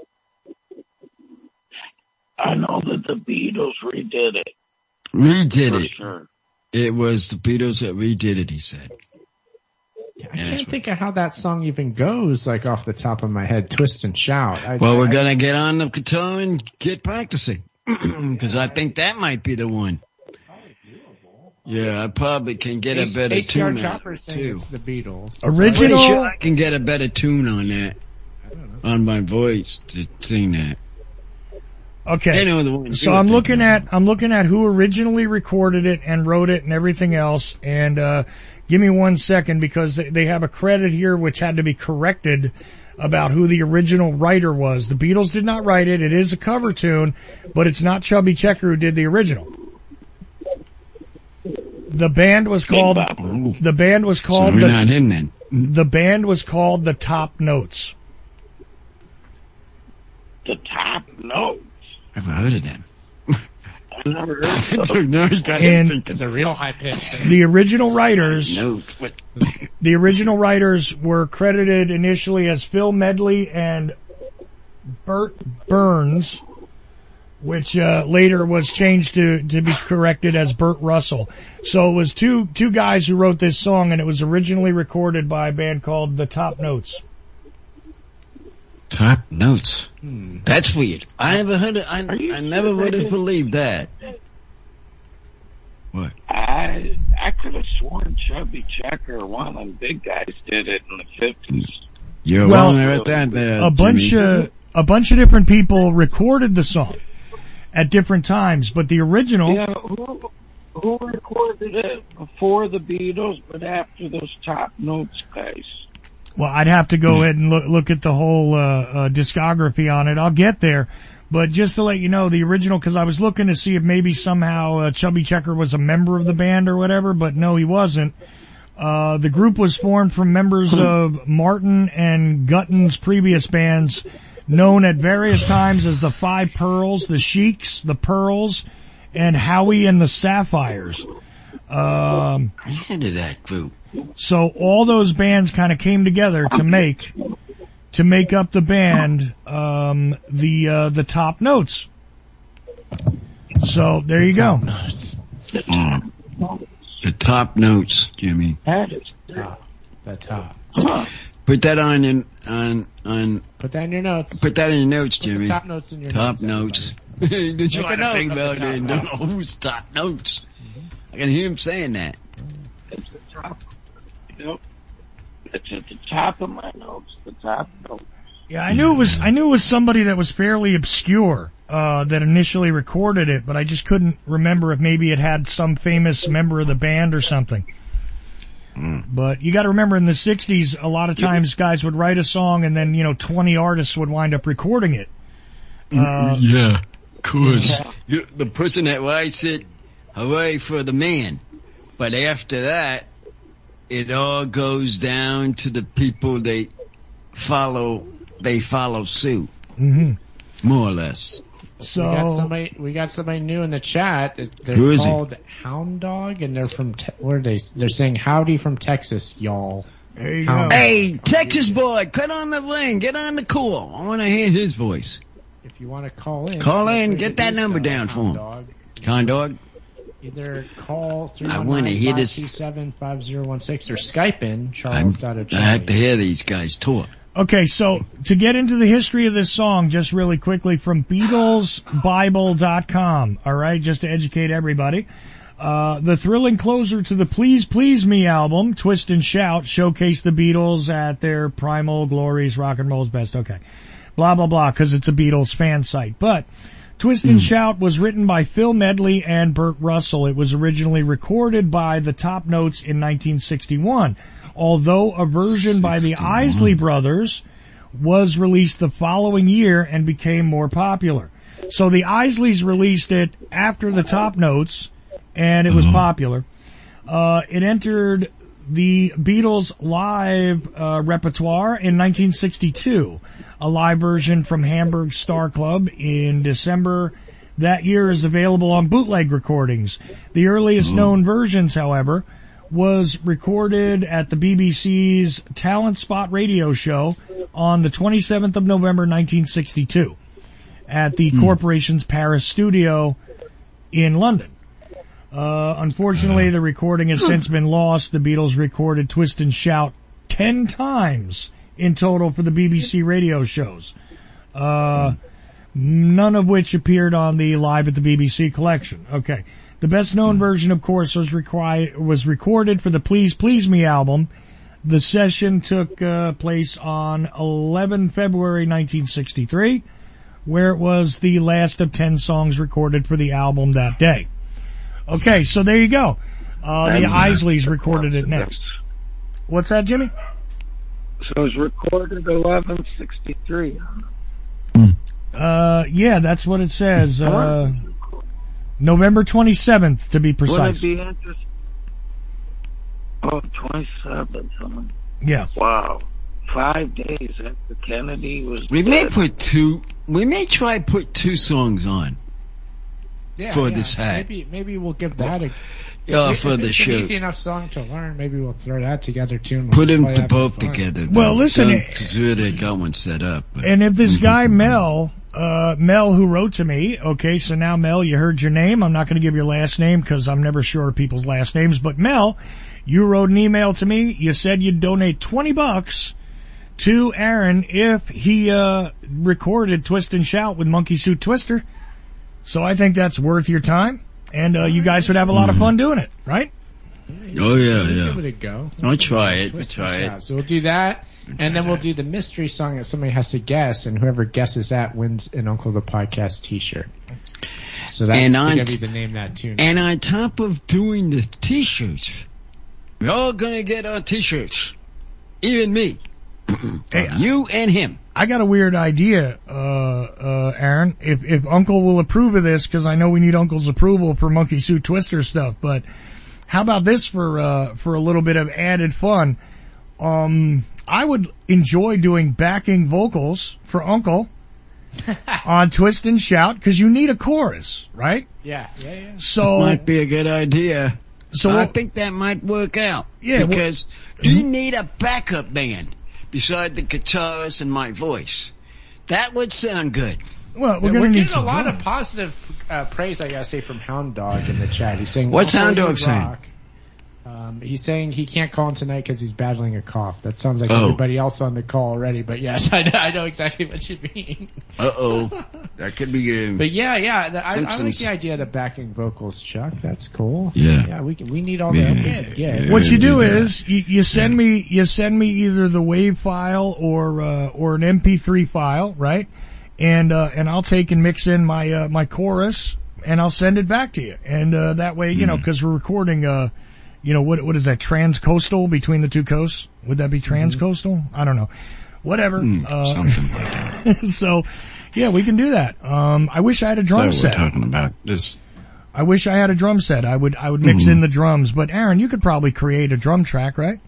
I know that the Beatles redid it. Redid For it. Sure. It was the Beatles that redid it, he said. Yeah, I can't think of how that song even goes, like off the top of my head. Twist and Shout. I, well, I, we're gonna get on the guitar and get practicing. Because I think that might be the one. Yeah, I probably can get a, a better A C R tune Chopper on it, saying too. It's the Beatles. Original. I'm sure I can get a better tune on that. On my voice to sing that. Okay. They know the one so I'm looking at, I'm looking at who originally recorded it and wrote it and everything else. And, uh, give me one second because they have a credit here which had to be corrected about who the original writer was. The Beatles did not write it. It is a cover tune, but it's not Chubby Checker who did the original. The band was called, Ooh. the band was called, so we're the, not in then. The band was called The Top Notes. The Top Notes? I've heard of them. I never heard of them. No, you got And thinking. It's a real high pitch. The original writers, No. the original writers were credited initially as Phil Medley and Bert Burns, which uh, later was changed to to be corrected as Burt Russell. So it was two two guys who wrote this song, and it was originally recorded by a band called The Top Notes. Top Notes. Hmm. That's weird. I never heard it. I, I never would have believed that. What? I I could have sworn Chubby Checker, one of them big guys, did it in the fifties. You're Well, wrong there at that. There, a bunch Jimmy. of a bunch of different people recorded the song at different times, but the original. Yeah, who, who recorded it before the Beatles, but after those Top Notes guys? Well, I'd have to go ahead and look, look at the whole uh, uh, discography on it. I'll get there. But just to let you know, the original, because I was looking to see if maybe somehow uh, Chubby Checker was a member of the band or whatever, but no, he wasn't. Uh, the group was formed from members of Martin and Gutton's previous bands, known at various times as the Five Pearls, the Sheiks, the Pearls, and Howie and the Sapphires. Um, I heard of that group. So all those bands kind of came together to make to make up the band, um, the uh, the Top Notes. So there you go. Mm. The Top Notes, Jimmy. That is top. The top. Put that on in on on. Put that in your notes. Put that in your notes, Jimmy. Top notes in your top notes. notes. Did you Make want a to think note about of the it? top Don't know who's Top Notes. Mm-hmm. I can hear him saying that. It's the top. Yep. It's at the top of my notes. The top notes. Yeah, I knew it was. I knew it was somebody that was fairly obscure uh, that initially recorded it, but I just couldn't remember if maybe it had some famous member of the band or something. Mm. But you got to remember, in the sixties, a lot of times guys would write a song and then you know twenty artists would wind up recording it. Uh, yeah, of course. Yeah. The person that writes it, hooray for the man. But after that, it all goes down to the people they follow. They follow suit, mm-hmm. more or less. So we got somebody. We got somebody new in the chat. They're Who is called Hound Dog, and they're from. Te- where are they? They're saying howdy from Texas, y'all. There you Hound go. Hey, Texas boy, cut on the ring, get on the call. I want to hear his voice. If you want to call in, call in, get that number so, down for him. Dog. Con Dog. Either call three I one want to nine, hear five this. two seven, five zero one six or Skype in I'm, Charles. I have to hear these guys talk. Okay, so to get into the history of this song, just really quickly from Beatles Bible dot com, alright, just to educate everybody. Uh, the thrilling closer to the Please Please Me album, Twist and Shout, showcased the Beatles at their primal glories, rock and roll's best, okay. Blah, blah, blah, cause it's a Beatles fan site. But, Twist and mm. Shout was written by Phil Medley and Burt Russell. It was originally recorded by the Top Notes in nineteen sixty-one. Although a version by the Isley Brothers was released the following year and became more popular. So the Isleys released it after the Top Notes, and it was popular. Uh, it entered the Beatles live uh, repertoire in nineteen sixty-two. A live version from Hamburg Star Club in December that year is available on bootleg recordings. The earliest known versions, however, was recorded at the B B C's Talent Spot radio show on the twenty-seventh of November nineteen sixty-two at the mm. corporation's Paris studio in London. Uh, unfortunately, the recording has since been lost. The Beatles recorded Twist and Shout ten times in total for the B B C radio shows, uh, none of which appeared on the Live at the B B C collection. Okay. The best-known version, of course, was, requi- was recorded for the Please Please Me album. The session took uh, place on the eleventh of February nineteen sixty-three, where it was the last of ten songs recorded for the album that day. Okay, so there you go. Uh, the Isleys recorded it next. What's that, Jimmy? So it was recorded eleven sixty-three. Uh, yeah, that's what it says. Uh, November twenty-seventh, to be precise. Would it be interesting? Oh, twenty-seventh. Huh? Yeah. Wow. Five days after Kennedy was We dead. may put two, we may try put two songs on. Yeah, for yeah. this hat. Maybe, maybe we'll give that a... Yeah, if, for if the it's show. an easy enough song to learn, maybe we'll throw that together too. And Put we'll them play both fun. together. Well, listen, Because we already got one set up. But. And if this guy Mel, uh, Mel who wrote to me, okay, so now Mel, you heard your name. I'm not going to give your last name because I'm never sure of people's last names. But Mel, you wrote an email to me. You said you'd donate twenty bucks to Aaron if he uh recorded Twist and Shout with Monkey Suit Twister. So I think that's worth your time, and uh, you guys would have a lot of fun doing it, right? Oh yeah, yeah. Give it a go. I'll try it. I'll Twist try and it. Shout. So we'll do that, and then we'll do the mystery song that somebody has to guess, and whoever guesses that wins an Uncle the Podcast T-shirt. So that's And going on to t- be the name that tune. And on top of doing the T-shirts, we're all gonna get our T-shirts, even me. Hey, you and him. I got a weird idea, uh, uh, Aaron. If, if Uncle will approve of this, cause I know we need Uncle's approval for Monkey Suit Twister stuff, but how about this for, uh, for a little bit of added fun? Um, I would enjoy doing backing vocals for Uncle on Twist and Shout, cause you need a chorus, right? Yeah, yeah, yeah. So. That might be a good idea. So I think that might work out. Yeah. Because well, do you need a backup band beside the guitarist and my voice? That would sound good. Well, we're yeah, gonna we're need getting some a lot drum. of positive uh, praise, I gotta say, from Hound Dog in the chat. He's saying, what's Hound Dog saying? Rock. Um, he's saying he can't call in tonight because he's battling a cough. That sounds like oh. everybody else on the call already, but yes, I know, I know exactly what you mean. Uh-oh. That could be good. But yeah, yeah, the, I, I like the idea of the backing vocals, Chuck. That's cool. Yeah. Yeah, we can, we need all that. Yeah. yeah. What you do is you, you send me you send me either the WAV file or uh, or an M P three file, right? And uh, and I'll take and mix in my uh, my chorus and I'll send it back to you. And uh, that way, you mm. know, because we're recording. Uh, You know, what, what is that, transcoastal between the two coasts? Would that be transcoastal? Mm-hmm. I don't know. Whatever. Mm, uh, something like that. So, yeah, we can do that. Um, I wish I had a drum so set. we're talking about this. I wish I had a drum set. I would, I would mix mm-hmm. in the drums. But Aaron, you could probably create a drum track, right?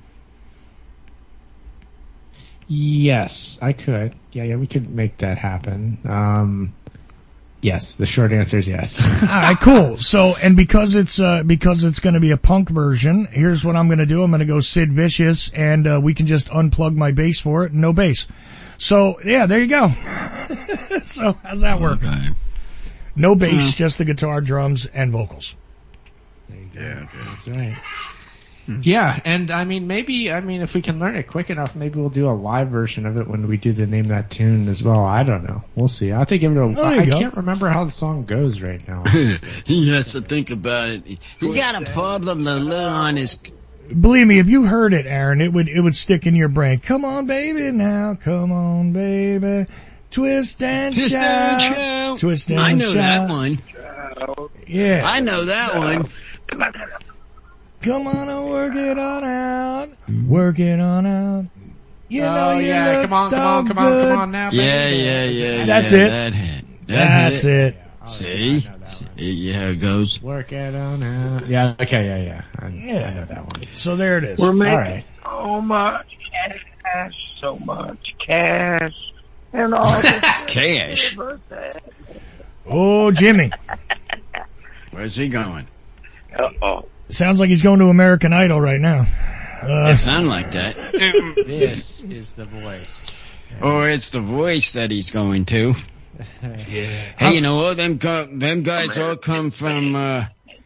Yes, I could. Yeah, yeah, we could make that happen. Um, Yes, the short answer is yes. All right, cool. So, and because it's, uh, because it's gonna be a punk version, here's what I'm gonna do. I'm gonna go Sid Vicious and, uh, we can just unplug my bass for it. No bass. So, yeah, there you go. So, how's that work? Okay. No bass, Hmm. just the guitar, drums, and vocals. There you go. Yeah, okay. That's right. Yeah, and I mean, maybe, I mean, if we can learn it quick enough, maybe we'll do a live version of it when we do the Name That Tune as well. I don't know. We'll see. I'll have to give it a, Oh, I go. can't remember how the song goes right now. He has to think about it. He got a problem to learn on his... Believe me, if you heard it, Aaron, it would, it would stick in your brain. Come on, baby, now, come on, baby. Twist and Twist shout. and shout. Twist and I know shout. that one. Yeah. I know that one. Come on and work it on out. Work it on out. You know oh, you yeah. look Come on, so come on, come on, good. come on now, baby. Yeah, yeah, yeah. That's yeah, it. That hit. That's, That's it. it. Oh, See? yeah, I know that one. Yeah, how it goes. Work it on out. Yeah, okay, yeah, yeah. I, Yeah. I know that one. So there it is. We're making All right. so much cash, so much cash, and all this Cash. birthday. Oh, Jimmy. Where's he going? Uh-oh. Sounds like he's going to American Idol right now. Uh, It sound like that. This is the voice. Or it's the voice that he's going to. Yeah. Hey, you know, all them go- them guys all come from uh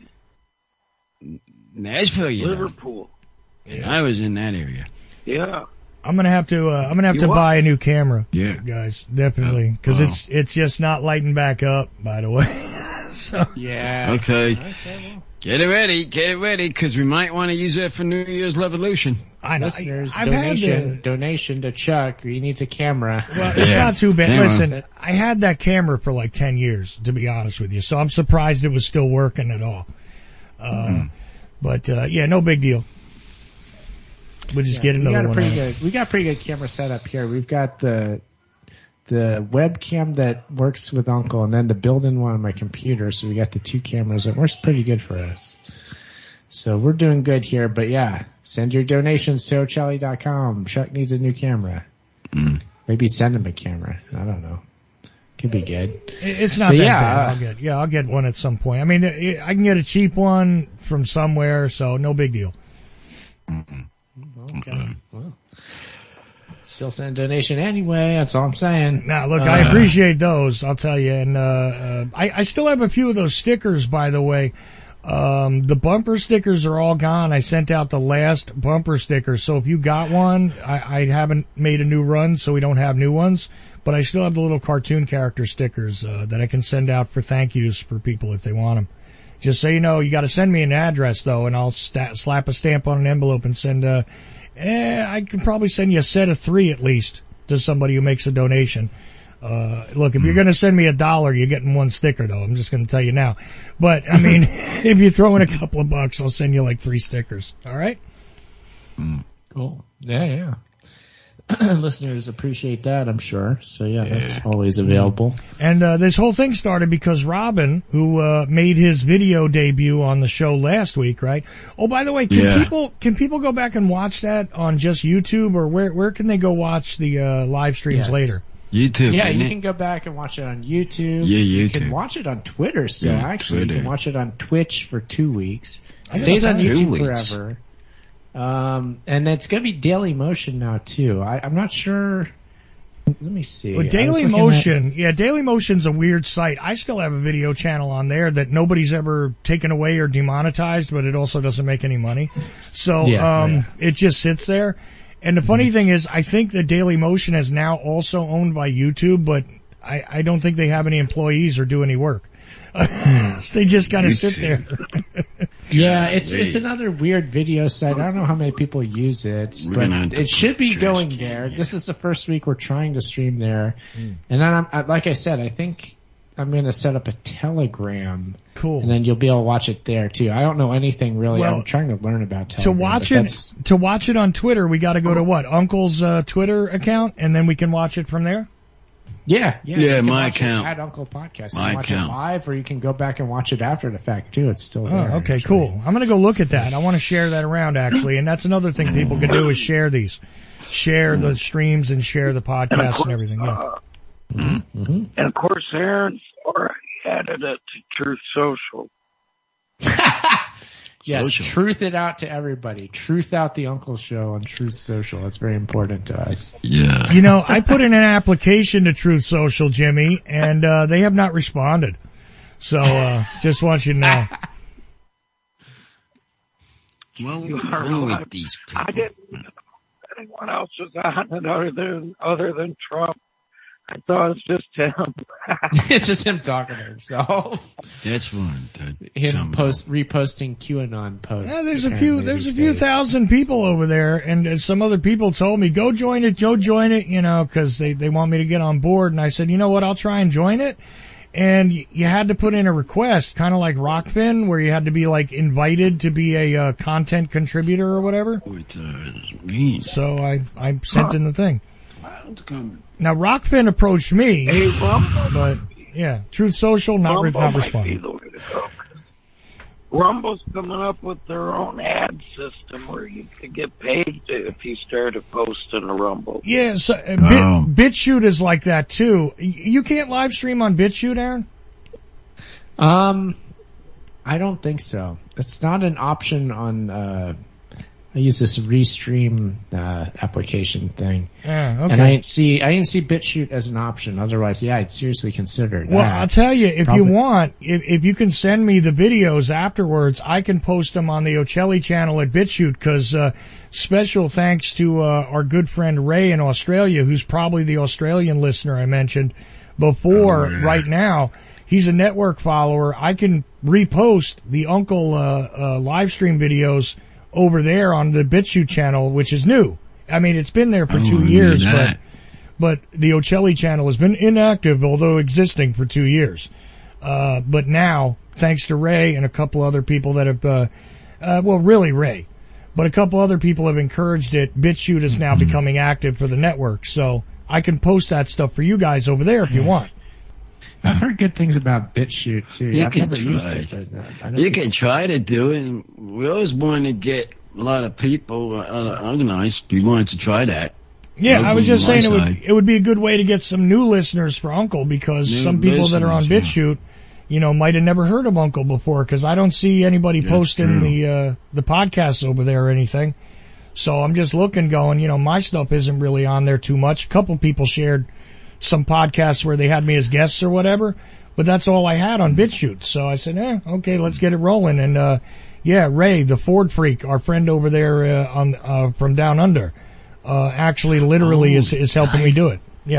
Nashville, you know. Liverpool. And I was in that area. Yeah. I'm gonna have to. Uh, I'm gonna have You to what? buy a new camera. Yeah. guys, definitely, because Oh. it's it's just not lighting back up. By the way, so Yeah. Okay. Okay, well. Get it ready, get it ready, because we might want to use that for New Year's Revolution. I know. Listeners, I, I've had donation, to, donation to Chuck. He needs a camera. well, it's Yeah. not too bad. Hang on. Listen, I had that camera for like ten years, to be honest with you. So I'm surprised it was still working at all. Uh, Mm. But uh, yeah, no big deal. We'll just Yeah, get we another got a one. pretty on good. We got a pretty good camera setup here. We've got the the webcam that works with Uncle, and then the built-in one on my computer. So we got the two cameras. It works pretty good for us. So we're doing good here. But yeah, send your donations to Ochelli dot com. Chuck needs a new camera. Mm. Maybe send him a camera. I don't know. Could be good. It- It's not But that yeah, bad. uh, I'll get yeah, I'll get one at some point. I mean, I I can get a cheap one from somewhere, so no big deal. Okay. Well, still send a donation anyway. That's all I'm saying. Now, look, Uh, I appreciate those. I'll tell you, and uh, uh I, I still have a few of those stickers, by the way. Um, the bumper stickers are all gone. I sent out the last bumper sticker, so if you got one, I, I haven't made a new run, so we don't have new ones. But I still have the little cartoon character stickers uh, that I can send out for thank yous for people if they want them. Just so you know, you got to send me an address though, and I'll sta- slap a stamp on an envelope and send. Uh, eh, I can probably send you a set of three at least to somebody who makes a donation. Uh, look, if you're going to send me a dollar, you're getting one sticker though. I'm just going to tell you now. But I mean, if you throw in a couple of bucks, I'll send you like three stickers. All right? Cool. Yeah, yeah. listeners appreciate that, I'm sure. So yeah, Yeah. that's always available. And uh, this whole thing started because Robin, who uh, made his video debut on the show last week, right? Oh, by the way, can Yeah. people can people go back and watch that on just YouTube, or where where can they go watch the uh, live streams Yes. later? YouTube. Yeah, isn't you it? can go back and watch it on YouTube. Yeah, You YouTube. can watch it on Twitter still, Yeah, actually. You Twitter. can watch it on Twitch for two weeks. I It stays on gotta find- YouTube Two weeks. forever. Um, and it's going to be Daily Motion now, too. I, I'm not sure. Let me see. Well, I was Daily looking Motion, yeah, Daily Motion's a weird site. I still have a video channel on there that nobody's ever taken away or demonetized, but it also doesn't make any money. So, Yeah, um, yeah. it just sits there. And the funny thing is, I think that Daily Motion is now also owned by YouTube, but I, I don't think they have any employees or do any work. They just kind of sit there. Yeah, it's it's another weird video site. I don't know how many people use it, We're but gonna have to it should be trash going can there. here. This is the first week we're trying to stream there, and then I'm I, like I said, I think I'm going to set up a Telegram, Cool. and then you'll be able to watch it there too. I don't know anything really. Well, I'm trying to learn about To Telegram. watch but it, that's- to watch it on Twitter, we got to go to what? Uncle's uh, Twitter account, and then we can watch it from there. Yeah, yeah, Yeah, you can my watch it account. at Uncle Podcast. You My can watch account. it live, or you can go back and watch it after the fact too. It's still there. Oh, okay, actually. cool. I'm gonna go look at that. I want to share that around actually, and that's another thing people can do is share these, share the streams and share the podcasts and everything. Yeah. Uh, Mm-hmm. and of course, Aaron Flora added it to Truth Social. Yes, Social. truth it out to everybody. Truth out the Uncle Show on Truth Social. That's very important to us. Yeah. You know, I put in an application to Truth Social, Jimmy, and uh, they have not responded. So uh, just want you to know. Well, You what's are wrong right. with these I people? didn't know anyone else was on it other than other than Trump. I thought it was just him. It's just him talking to himself. That's fine. That- Him come post reposting QAnon posts. Yeah, there's a apparently few, there's a these few days. thousand people over there, and uh, some other people told me, go join it, go join it, you know, cause they, they want me to get on board. And I said, you know what, I'll try and join it. And y- you had to put in a request, kind of like Rockfin, where you had to be like invited to be a uh, content contributor or whatever. What uh, mean? So I, I sent in the thing. Come. Now Rockfin approached me, Hey, Rumble, but yeah, Truth Social not re- Rumble not might be responding. the way to go. Rumble's coming up with their own ad system where you could get paid if you started posting a Rumble. Yeah, so uh, Oh. Bit, BitChute is like that too. Y- You can't live stream on BitChute, Aaron? Um, I don't think so. It's not an option on, uh, I use this Restream, uh, application thing. Yeah, okay. And I didn't see, I didn't see BitChute as an option. Otherwise, yeah, I'd seriously consider that. Well, I'll tell you, if Probably. you want, if, if you can send me the videos afterwards, I can post them on the Ocelli channel at BitChute, cause, uh, special thanks to, uh, our good friend Ray in Australia, who's probably the Australian listener I mentioned before. Oh, yeah. Right now, he's a network follower. I can repost the Uncle, uh, uh, live stream videos over there on the BitChute channel, which is new. I mean, it's been there for Oh, two I years, knew but, that. but the Ocelli channel has been inactive, although existing for two years. Uh, but now, thanks to Ray and a couple other people that have, uh, uh, well, really Ray, but a couple other people have encouraged it. BitChute is now Mm-hmm. becoming active for the network, so I can post that stuff for you guys over there if you want. I've heard good things about BitChute too. You I've can never used try. it, but uh, I know You people- can try to do it. And we always want to get a lot of people uh, organized. We wanted to try that. Yeah, I was just On my saying it would, side. it would be a good way to get some new listeners for Uncle, because New some people that are on listeners, BitChute, you know, might have never heard of Uncle before, because I don't see anybody That's posting true. the uh, the podcasts over there or anything. So I'm just looking, going, you know, my stuff isn't really on there too much. A couple people shared some podcasts where they had me as guests or whatever, but that's all I had on BitChute. So I said, eh, okay, let's get it rolling. And uh yeah, Ray, the Ford freak, our friend over there uh, on uh from down under, uh actually literally Oh, is is helping me do it. Yeah.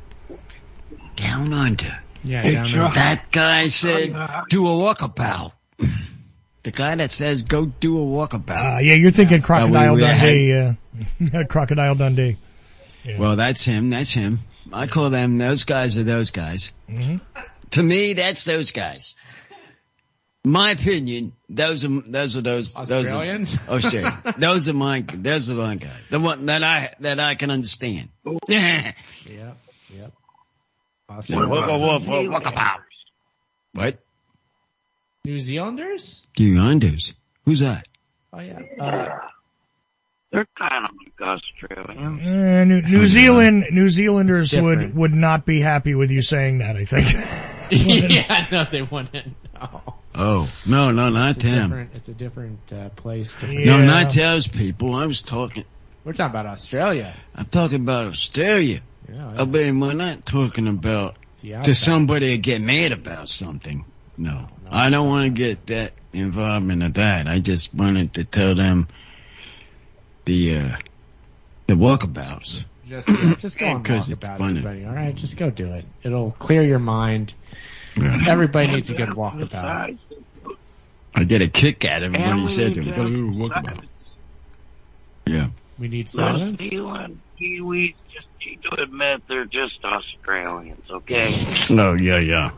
Down under. Yeah, Hey, down John. there. That guy said, do a walkabout. The guy that says, go do a walkabout. Uh yeah, you're thinking Crocodile we Dundee, uh Crocodile Dundee. Well, that's him. That's him. I call them, those guys are those guys. Mhm. To me, that's those guys. My opinion, those are those are those Australians. Those are, Australian. those are my those are my guys. The one that I that I can understand. Yeah. Yep. Yep. What, what, what, what, what, what about? What? New Zealanders? New Zealanders. Who's that? Oh yeah. Uh, They're kind of like Australians. Uh, New, New Zealand New Zealanders would would not be happy with you saying that. I think. Yeah, no, they wouldn't. No. Oh, no, no, not it's them. Different, it's a different uh, place. To yeah. No, not those people. I was talking. We're talking about Australia. I'm talking about Australia. Yeah, yeah. I mean, we're not talking about to somebody to get mad about something. No, no, no I don't want to get that involvement of that. I just wanted to tell them the uh, the walkabouts. Just, yeah, just go on walkabout, everybody. All right, just go do it. It'll clear your mind. Yeah. Everybody needs a good walkabout. I get a kick out of it when you said to him, walkabout. Yeah. We need silence. New Zealand Kiwis, just need to admit they're just Australians, okay? Oh, yeah, yeah.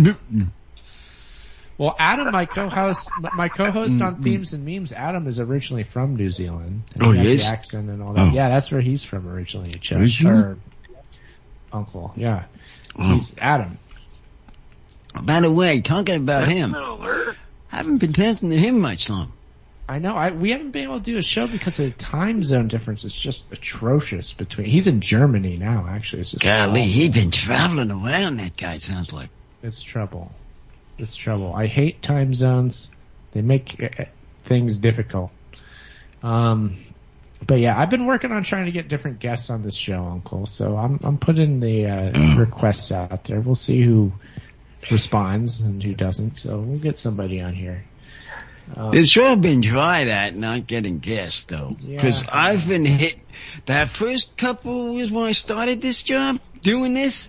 Well, Adam, my co-host, my co-host on Themes and Memes, Adam is originally from New Zealand. Oh, he is? The accent and all that. Oh. Yeah, that's where he's from originally. Chuck, or uncle, yeah. Oh. He's Adam. By the way, talking about him, I haven't been talking to him much long. I know. I, we haven't been able to do a show because of the time zone difference. It's just atrocious between. He's in Germany now, actually. It's just golly, he's been traveling around. That guy sounds like it's trouble. It's trouble. I hate time zones. They make uh, things difficult. Um, but yeah, I've been working on trying to get different guests on this show, Uncle. So I'm I'm putting the uh, requests out there. We'll see who responds and who doesn't. So we'll get somebody on here. Um, it's sure been dry that not getting guests though, because yeah. I've been hit. That first couple years when I started this job, doing this,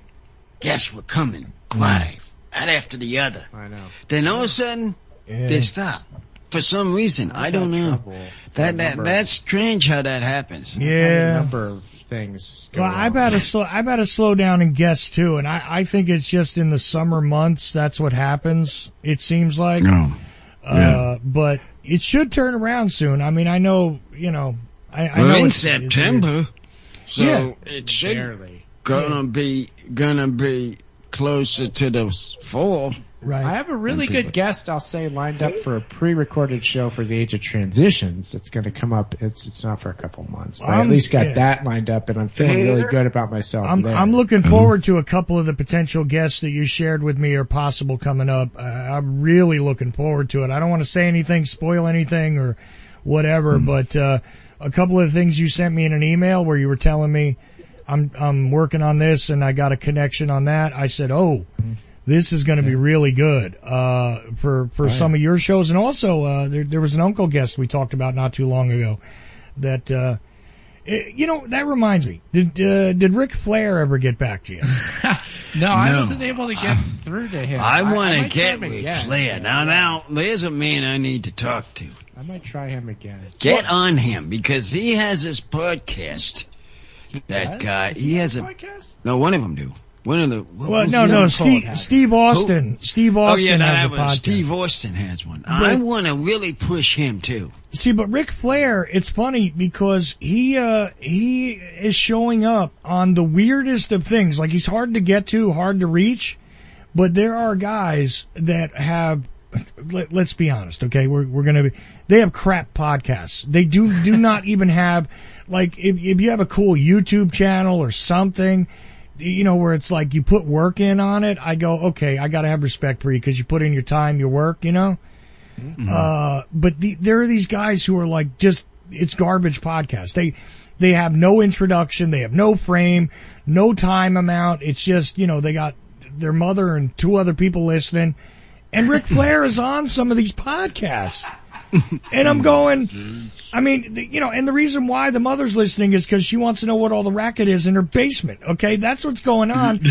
guests were coming live, right after the other. I know. Then all of a sudden, yeah. they stop for some reason. I, I don't know. Trouble. That that that's strange how that happens. Yeah, a number of things. Well, I've had to slow. I've had to slow down in guests too, and I I think it's just in the summer months that's what happens. It seems like. No. Uh, yeah. But it should turn around soon. I mean, I know, you know, I, I We're know in it's, September, it's so yeah. it should Barely. gonna be gonna be closer to the fall. Right. I have a really good guest, I'll say, lined up for a pre-recorded show for the Age of Transitions. It's going to come up. It's it's not for a couple months, but um, I at least got yeah. that lined up, and I'm feeling really good about myself. I'm, there. I'm looking forward to a couple of the potential guests that you shared with me are possible coming up. Uh, I'm really looking forward to it. I don't want to say anything, spoil anything, or whatever, mm. but uh, a couple of things you sent me in an email where you were telling me I'm I'm working on this and I got a connection on that. I said, oh. Mm. This is going to be really good uh for for oh, some yeah. of your shows, and also uh there there was an uncle guest we talked about not too long ago that uh it, you know that reminds me did uh, did Ric Flair ever get back to you? no, no, I wasn't able to get through to him. I, I want to get Ric Flair. Yeah, now, yeah. now there's a man I need to talk to. I might try him again. Get what? on him because he has his podcast. That yes? guy, he, he has a podcast. No, one of them do. One of the well, no, no, Steve, Steve Austin. Who? Steve Austin oh, yeah, no, has a podcast. Steve Austin has one. But, I want to really push him too. See, but Ric Flair, it's funny because he uh he is showing up on the weirdest of things. Like he's hard to get to, hard to reach. But there are guys that have. Let, let's be honest, okay? We're we're gonna be. They have crap podcasts. They do do not even have like if if you have a cool YouTube channel or something. You know, where it's like you put work in on it, I go, okay, I gotta have respect for you because you put in your time, your work, you know? Mm-hmm. Uh, but the, there are these guys who are like just, it's garbage podcasts. They, they have no introduction, they have no frame, no time amount. It's just, you know, they got their mother and two other people listening. And Ric Flair is on some of these podcasts. And I'm going, I mean, the, you know, and the reason why the mother's listening is because she wants to know what all the racket is in her basement. Okay, that's what's going on.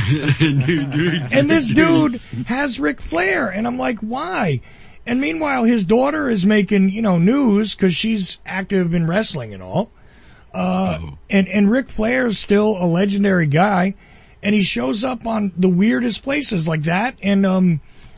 And this dude has Ric Flair, and I'm like, why? And meanwhile, his daughter is making, you know, news because she's active in wrestling and all. Uh, oh. and, and Ric Flair's still a legendary guy, and he shows up on the weirdest places like that. And, um,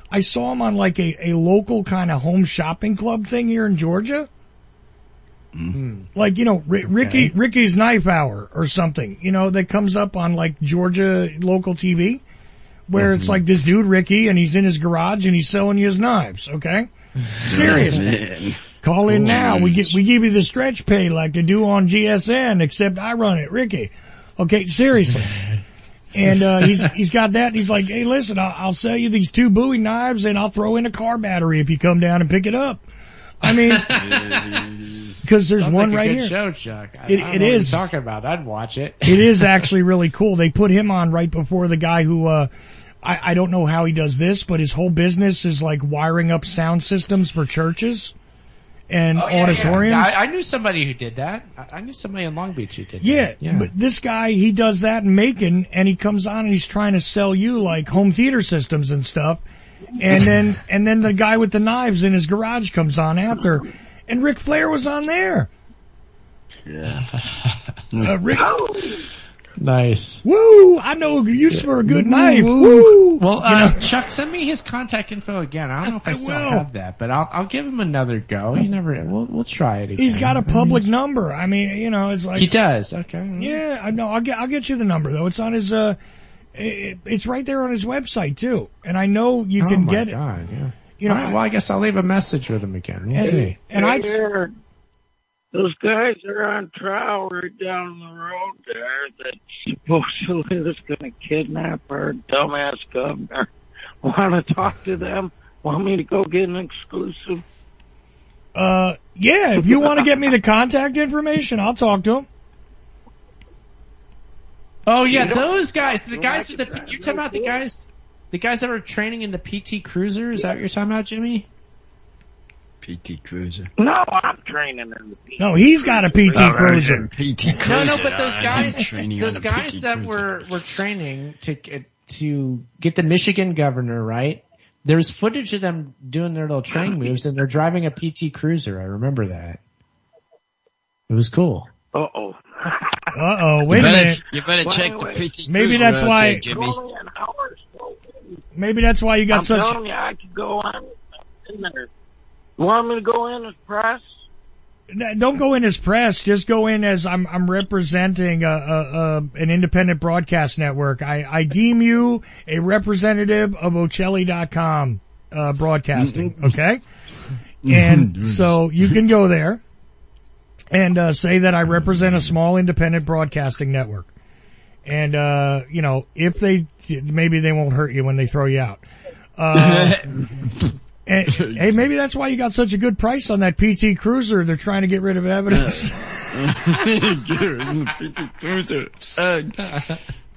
I saw him on like a, a local kind of home shopping club thing here in Georgia. Mm-hmm. Like, you know, R- Ricky, okay. Ricky's Knife Hour or something, you know, that comes up on like Georgia local T V where mm-hmm. it's like this dude, Ricky, and he's in his garage and he's selling you his knives. Okay. Seriously. Oh, call in now. We get, we give you the stretch pay like they do on G S N, except I run it, Ricky. Okay. Seriously. And, uh, he's, he's got that. And he's like, hey, listen, I'll, I'll sell you these two Bowie knives and I'll throw in a car battery if you come down and pick it up. I mean, because there's Sounds one like a right good here. Show, Chuck. I, It, I it know is what you're talking about. I'd watch it. It is actually really cool. They put him on right before the guy who, uh, I, I don't know how he does this, but his whole business is like wiring up sound systems for churches and oh, yeah, auditoriums. Yeah. I, I knew somebody who did that. I, I knew somebody in Long Beach who did yeah, that. Yeah, but this guy, he does that in Macon, and he comes on and he's trying to sell you like home theater systems and stuff. And then, and then the guy with the knives in his garage comes on after. And Ric Flair was on there. Yeah. Uh, Rick. Nice. Woo! I know use for a good knife. Woo! Well, uh, you know? Chuck, send me his contact info again. I don't know if I, I still will. have that, but I'll I'll give him another go. You never. We'll we'll try it again. He's got a public number. I mean, you know, it's like he does. Okay. Yeah, I know. I'll get I'll get you the number though. It's on his uh, it, it's right there on his website too, and I know you oh can my get God, it. Yeah. You know, All right, well, I guess I'll leave a message with him again. We'll and, see. And I heard those guys are on trial right down the road there that supposedly was going to kidnap our dumbass governor. Want to talk to them? Want me to go get an exclusive? Uh, yeah. If you want to get me the contact information, I'll talk to him. Oh yeah, those guys. The guys with the you're talking about the guys. The guys that were training in the P T Cruiser, is that what you're talking about, Jimmy? P T Cruiser. No, I'm training in the P T No, he's got a P T oh, Cruiser. P T Cruiser. No, no, but those guys, those on guys P T that Cruiser. were, were training to, to get the Michigan governor, right? There's footage of them doing their little training moves and they're driving a P T Cruiser. I remember that. It was cool. Uh-oh. Uh-oh, wait you a better, minute. You better Wait, check wait. the P T Cruiser. Maybe that's out why- there, Jimmy. Only an hour still. Maybe that's why you got I'm such... telling you, I could go on in there. You want me to go in as press? Don't go in as press. Just go in as I'm. I'm representing a, a, a an independent broadcast network. I, I deem you a representative of Ocelli dot com uh, broadcasting. Okay, and so you can go there and uh, say that I represent a small independent broadcasting network. And uh, you know, if they maybe they won't hurt you when they throw you out. Uh, And, hey, maybe that's why you got such a good price on that P T Cruiser. They're trying to get rid of evidence. Get rid of the P T Cruiser. Uh,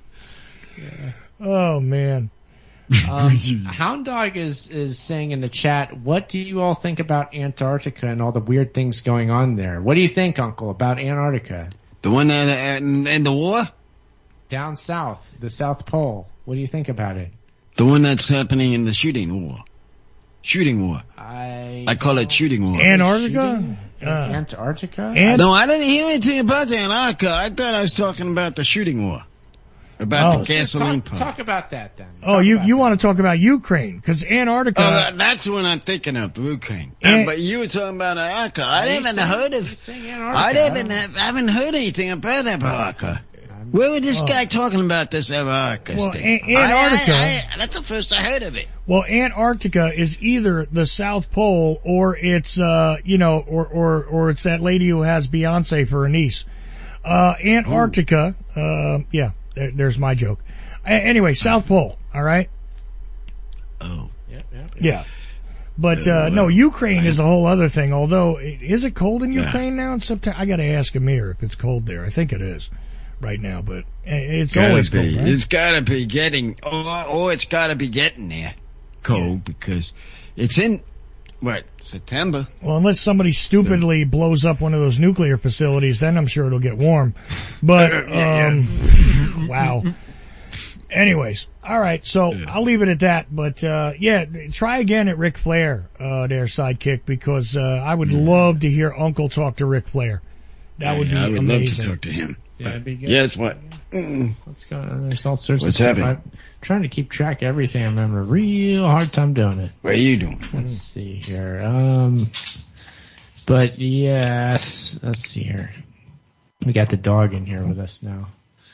oh man. Um, Hound Dog is, is saying in the chat, what do you all think about Antarctica and all the weird things going on there? What do you think, Uncle, about Antarctica? The one that in, in the war? Down south, the South Pole. What do you think about it? The one that's happening in the shooting war. Shooting war. I I call it shooting war. Antarctica? Uh, Antarctica? Ant- no, I didn't hear anything about Antarctica. I thought I was talking about the shooting war. About Oh. the gasoline talk, pump. talk about that then. Oh, Talk you about you that. want to talk about Ukraine? Because Antarctica. Oh, that, that's what I'm thinking of, Ukraine. An- Uh, but you were talking about Antarctica. I Are you haven't saying- heard you of. saying Antarctica? I haven't have, haven't heard anything about Antarctica. Where was this Oh. guy talking about this Antarctica Well, thing? An- Antarctica- I, I, I, that's the first I heard of it. Well, Antarctica is either the South Pole or it's uh you know or or or it's that lady who has Beyonce for a niece. Uh, Antarctica. Uh, yeah, there, there's my joke. A- anyway, South Pole. All right. Oh. Yep, yep, yep. Yeah. But, uh, no, Ukraine is a whole other thing, although, is it cold in Ukraine now in September? I gotta ask Amir if it's cold there. I think it is right now, but it's Gotta always be. cold, right? It's gotta be getting, or, or it's gotta be getting there. Cold, yeah. Because it's in, what, September? Well, unless somebody stupidly so. blows up one of those nuclear facilities, then I'm sure it'll get warm. But, um, wow. Anyways, all right, so yeah. I'll leave it at that. But uh yeah, try again at Ric Flair, uh, their sidekick, because uh I would yeah. love to hear Uncle talk to Ric Flair. That yeah, would be I would amazing. love to talk to him. Yeah, that'd be good. Guess what? What's going on? There's all sorts What's of stuff. happening? I'm trying to keep track of everything. I'm having a real hard time doing it. What are you doing? Let's see here. Um, but yes, let's see here. We got the dog in here with us now.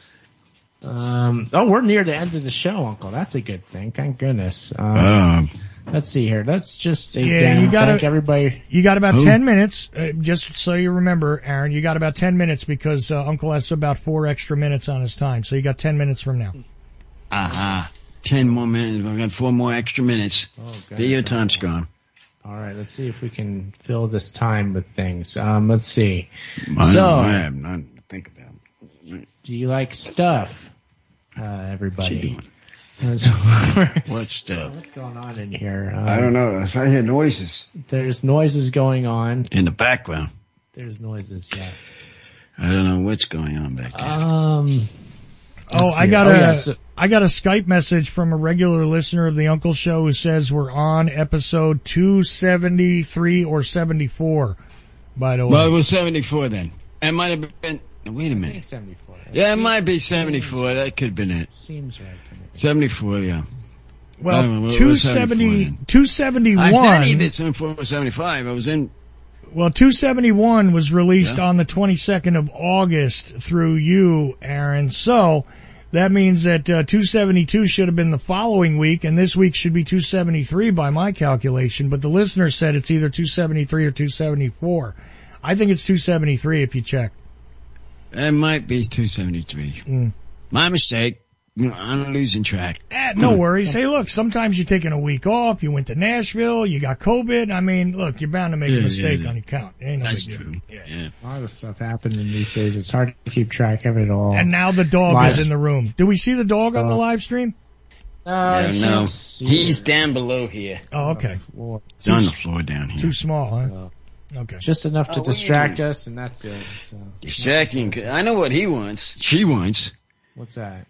Um, oh, we're near the end of the show, Uncle. That's a good thing. Thank goodness. Um, Um, let's see here. Let's just say Yeah, down. you gotta- Thank everybody. You got about Who? ten minutes, uh, just so you remember, Aaron, you got about ten minutes because uh, Uncle has about four extra minutes on his time. So you got ten minutes from now. uh-huh. Ten more minutes. We've got four more extra minutes. Oh, Video time's gone. All right, let's see if we can fill this time with things. Um, let's see. I so, don't I have nothing to think about. do you like stuff, uh, everybody? What stuff? What's going on in here? Um, I don't know. I hear noises. There's noises going on. In the background. There's noises, yes. I don't know what's going on back there. Um. Oh, let's I see. got Oh, a yeah, so- I got a Skype message from a regular listener of the Uncle Show who says we're on episode two seventy-three or seventy-four. By the way, Well, it was seventy-four then. It might have been. Wait a minute. seventy-four. Yeah, it might be seventy-four. That could have been it. Seems right to me. seventy-four, yeah. well, I don't know, what two was seventy-four seventy, then? two seventy-one. I said either seventy-four or seventy-five. I was in. Well, two seventy-one was released Yeah. on the twenty-second of August through you, Aaron. So that means that uh, two seventy-two should have been the following week, and this week should be two seventy-three by my calculation. But the listener said it's either two seventy-three or two seventy-four. I think it's two seventy-three if you check. It might be two seventy-three. Mm. My mistake. You know, I'm losing track. Eh, no worries. Hey, look, sometimes you're taking a week off. You went to Nashville. You got COVID. I mean, look, you're bound to make Yeah, a yeah, mistake yeah. on your count. Ain't no That's big deal. true. Yeah. A lot of stuff happening these days. It's hard to keep track of it all. And now the dog Live- is in the room. Do we see the dog on the live stream? No, I Yeah, can't no. see He's it. down below here. Oh, okay. He's on the floor down here. Too small, huh? So, Okay. just enough to Oh, what are you distract doing? us, and that's it. So, Distracting. I know what he wants. She wants what's that?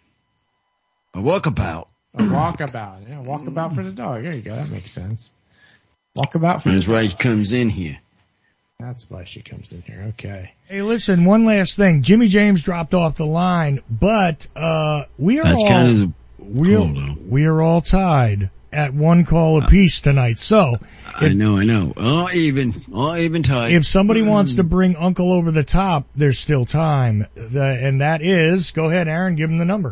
a walkabout. A walkabout. Yeah, walkabout for the dog. There you go. That makes sense. Walkabout for That's the why dog. he comes in here. That's why she comes in here. Okay. Hey, listen, one last thing. Jimmy James dropped off the line, but uh we are That's all kind of we are, cool, though. we are all tied at one call apiece tonight. So I know, I know. All even, all even tight. if somebody wants to bring Uncle over the top, there's still time. The, and that is, go ahead, Aaron, give him the number.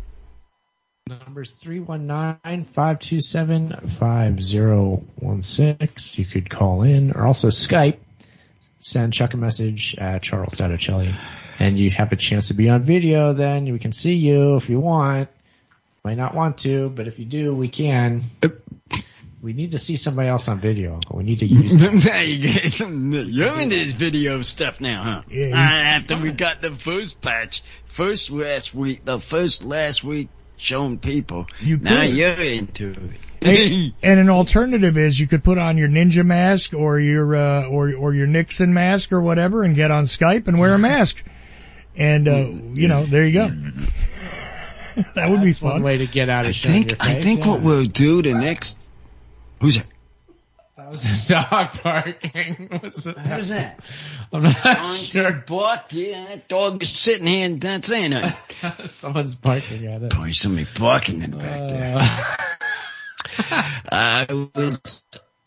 Number's three one nine, five two seven, five zero one six. You could call in or also Skype. Send Chuck a message at Charles Sattercelli. And you have a chance to be on video then. We can see you if you want. Might not want to, but if you do, we can. We need to see somebody else on video, Uncle. We need to use that. You're into this video stuff now, huh? Yeah, Uh, after we got the first patch, first last week, the first last week showing people. You now could. you're into it. Hey, and an alternative is you could put on your ninja mask or your uh, or or your Nixon mask or whatever and get on Skype and wear a mask. And uh, you know, there you go. That would be That's fun. one way to get out of I showing think, your face. I think yeah. what we'll do the next, who's that? That was a dog barking. What's it? Who's that? I'm not On sure. to bark, yeah, that dog is sitting here and not saying nothing. Someone's barking at it. Probably somebody barking in the back there. Uh, I was,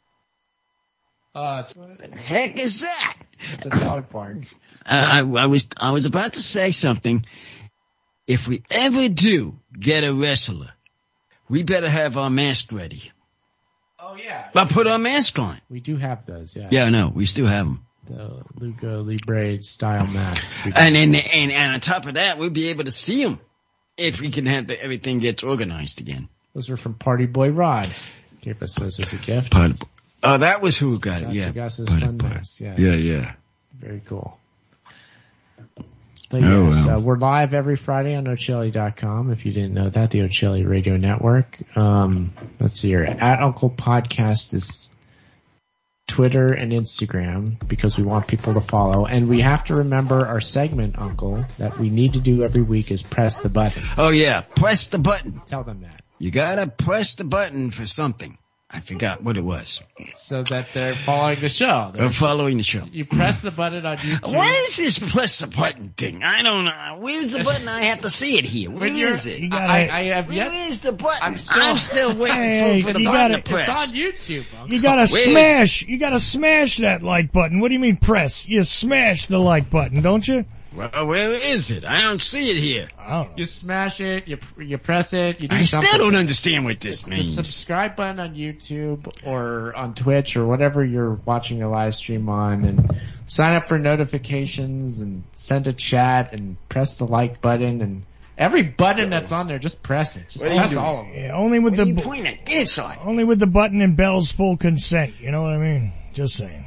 uh, what the heck is that? it's a dog bark. I, I, I was, I was about to say something. If we ever do get a wrestler, we better have our mask ready. Oh yeah. But put our mask on. We do have those, yeah. Yeah, I know. We still have them. The Luca Libre style masks. We And then, and, and on top of that, we'll be able to see them if we can have the, everything gets organized again. Those were from Party Boy Rod. Gave us those as a gift. Part of, oh, that was who got it. That's Yeah. who got us those Part fun of- part of- masks. Yeah. Yeah, yeah. Very cool. But Oh, yes, well. uh, we're live every Friday on Ochelli dot com. If you didn't know that, the Ochelli Radio Network. Um, let's see here. At Uncle Podcast is Twitter and Instagram because we want people to follow. And we have to remember our segment, Uncle, that we need to do every week is press the button. Oh yeah. Press the button. Tell them that. You gotta press the button for something. I forgot what it was. So that they're following the show. They're following the show. You press the button on YouTube. What is this press the button thing? I don't know. Where's the button? I have to see it here. Where is it? You gotta, I, I have Where yet. is the button? I'm still, I'm still waiting Hey, for, for the you button gotta- to press. It's on YouTube. Uncle. You gotta Where is- smash, you gotta smash that like button. What do you mean press? You smash the like button, don't you? Well, where is it? I don't see it here. I don't know. You smash it. You you press it. You do I something. still don't understand what this The means. subscribe button on YouTube or on Twitch or whatever you're watching a live stream on, and sign up for notifications and send a chat and press the like button and every button that's on there, just press it. Just What are you press doing? all of them. Yeah, only with What are the you bu- pointing at? Get inside. only with the button and Bell's full consent. You know what I mean? Just saying.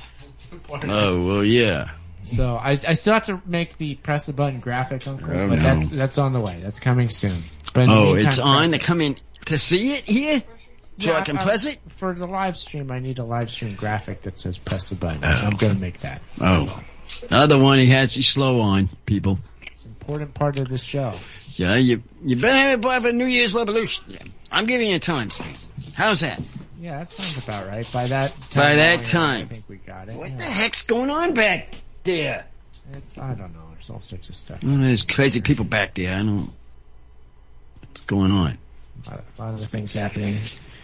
Oh, well, yeah. So I I still have to make the press the button graphic, Uncle, Oh, but no. that's that's on the way. That's coming soon. But in the Oh, meantime, it's on press to it. come in to see it here? So Yeah, I can press it? For the live stream, I need a live stream graphic that says press the button. Oh. I'm going to make that. Oh. The other one he has you slow on, people. It's an important part of this show. Yeah, you you better have it by the New Year's Revolution. Yeah. I'm giving you time, Steve. How's that? Yeah, that sounds about right. By that time. By that I time. think we got it. What yeah. the heck's going on back there? It's, I don't know. There's all sorts of stuff. Oh, there's crazy people back there. I don't... What's going on? A lot of, a lot of things happening.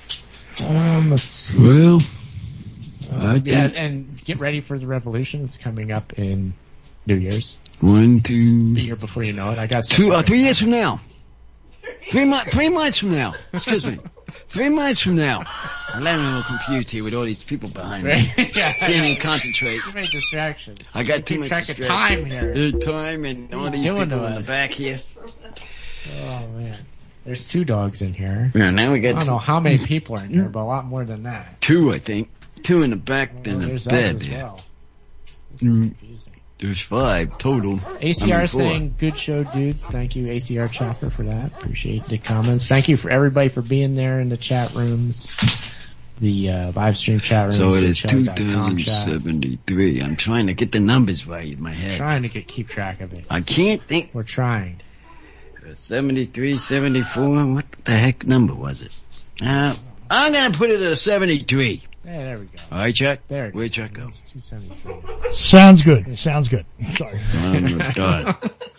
Um, let's see. Well... Uh, I yeah, think- and get ready for the revolution. It's coming up in New Year's. One, two... The year before you know it. I got Two, uh, three years from now. Three, mo- three months from now. Excuse me. Three months from now. I'm getting a little confused here with all these people behind me. yeah, Can't even concentrate. Too many distractions. I got too Keep much track of distraction. time here. Uh, Time and all these Doing people to in the us. back here. Oh man, there's two dogs in here. Yeah, now we I got don't know how many people are in here, but a lot more than that. two, I think. Two in the back Well, than the there's bed. us as there. well. This is Mm. confusing. There's five total. A C I R mean, four. saying, good show, dudes. Thank you, A C R Chopper, for that. Appreciate the comments. Thank you for everybody for being there in the chat rooms, the uh, live stream chat rooms. So it the is show two dot com thousand chat. seventy-three. I'm trying to get the numbers right in my head. Trying to get keep track of it. I can't think. We're trying. seventy-three, seventy-four. What the heck number was it? Uh, I'm gonna put it at a seventy-three. Hey, there we go. All right, Chuck? There it Where'd is. Chuck go? It's two seventy-three. Sounds good. Sounds good. Sorry. Oh my God.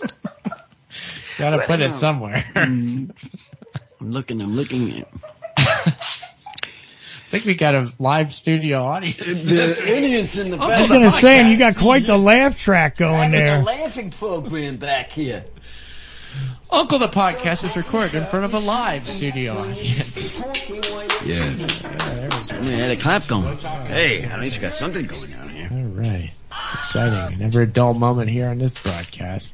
Gotta Well, put it no. somewhere. Mm. I'm looking, I'm looking at I think we got a live studio audience. the audience in the back. I was gonna say, and you got quite the laugh track going I got there. the laughing program back here. Uncle the Podcast is recorded in front of a live studio audience. Yeah. We had a clap going. Hey, at least we got something going on here. All right. It's exciting. Never a dull moment here on this broadcast.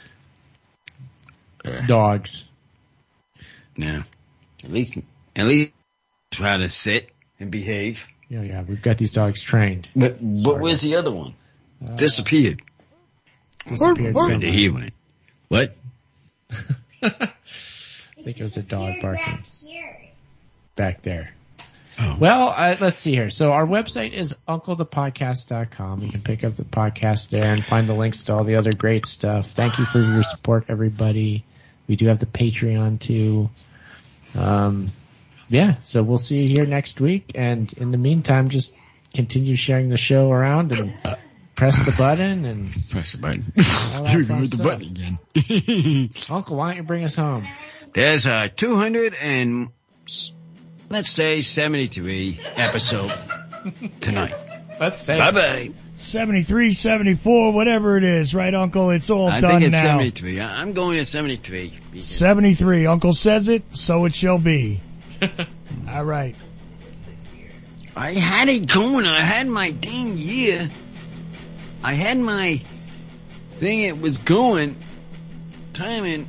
Dogs. Yeah. At least, at least try to sit and behave. Yeah, yeah. We've got these dogs trained. But, but where's the other one? Uh, Disappeared. Disappeared. Where did he went? What? I think it was a dog barking. Back there. Oh. Well, uh, let's see here. So our website is uncle the podcast dot com. You can pick up the podcast there and find the links to all the other great stuff. Thank you for your support, everybody. We do have the Patreon too. Um, yeah, so we'll see you here next week. And in the meantime, just continue sharing the show around and press the button and press the button. All that fun the stuff. button again. Uncle, why don't you bring us home? There's a two hundred and let's say seventy-three episode tonight. Let's say. Bye bye. seventy-three, seventy-four, whatever it is, right, Uncle? It's all I done think it's now. seventy-three. I- I'm going at seventy-three. seventy-three. Uncle says it, so it shall be. All right. I had it going. I had my dang year. I had my thing. It was going. Timing.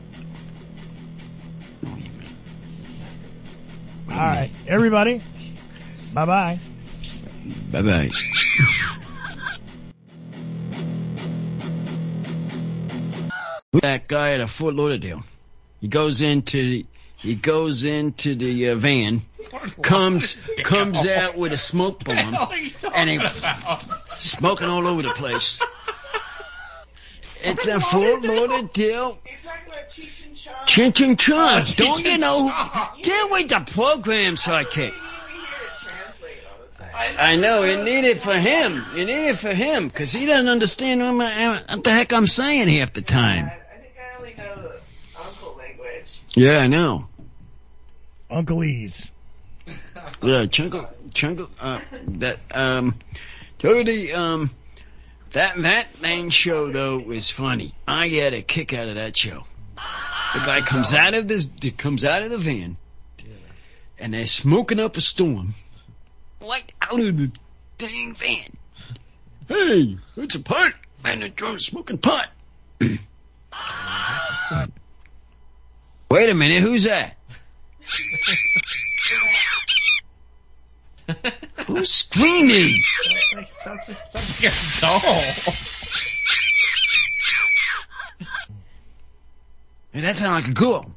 All right. Everybody, bye-bye. Bye-bye. That guy at a Fort Lauderdale. He goes into he goes into the uh, van, comes comes out with a smoke bomb, and he smoking all over the place. It's a Fort Lauderdale. Cheech and Chong. Don't you know? Get with the program, sidekick. I know, you need it for him. You need it for him, because he doesn't understand what, my, what the heck I'm saying half the time. I think I only know the uncle language. Yeah, I know. Uncle-ese. Yeah, Chunkle, Chunkle, uh, that, um, totally, um, that, that main show, though, was funny. I get a kick out of that show. The guy comes out of this, comes out of the van, and they're smoking up a storm, right out of the dang van. Hey, it's a pot, man, they're drunk smoking pot. Wait a minute, who's that? Who's screaming? Sounds like, sounds like, sounds like a doll. Hey, that sounds like a girl.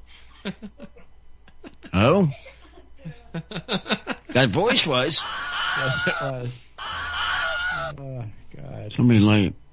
Oh? That voice was. Yes, it was. Oh, God. Somebody like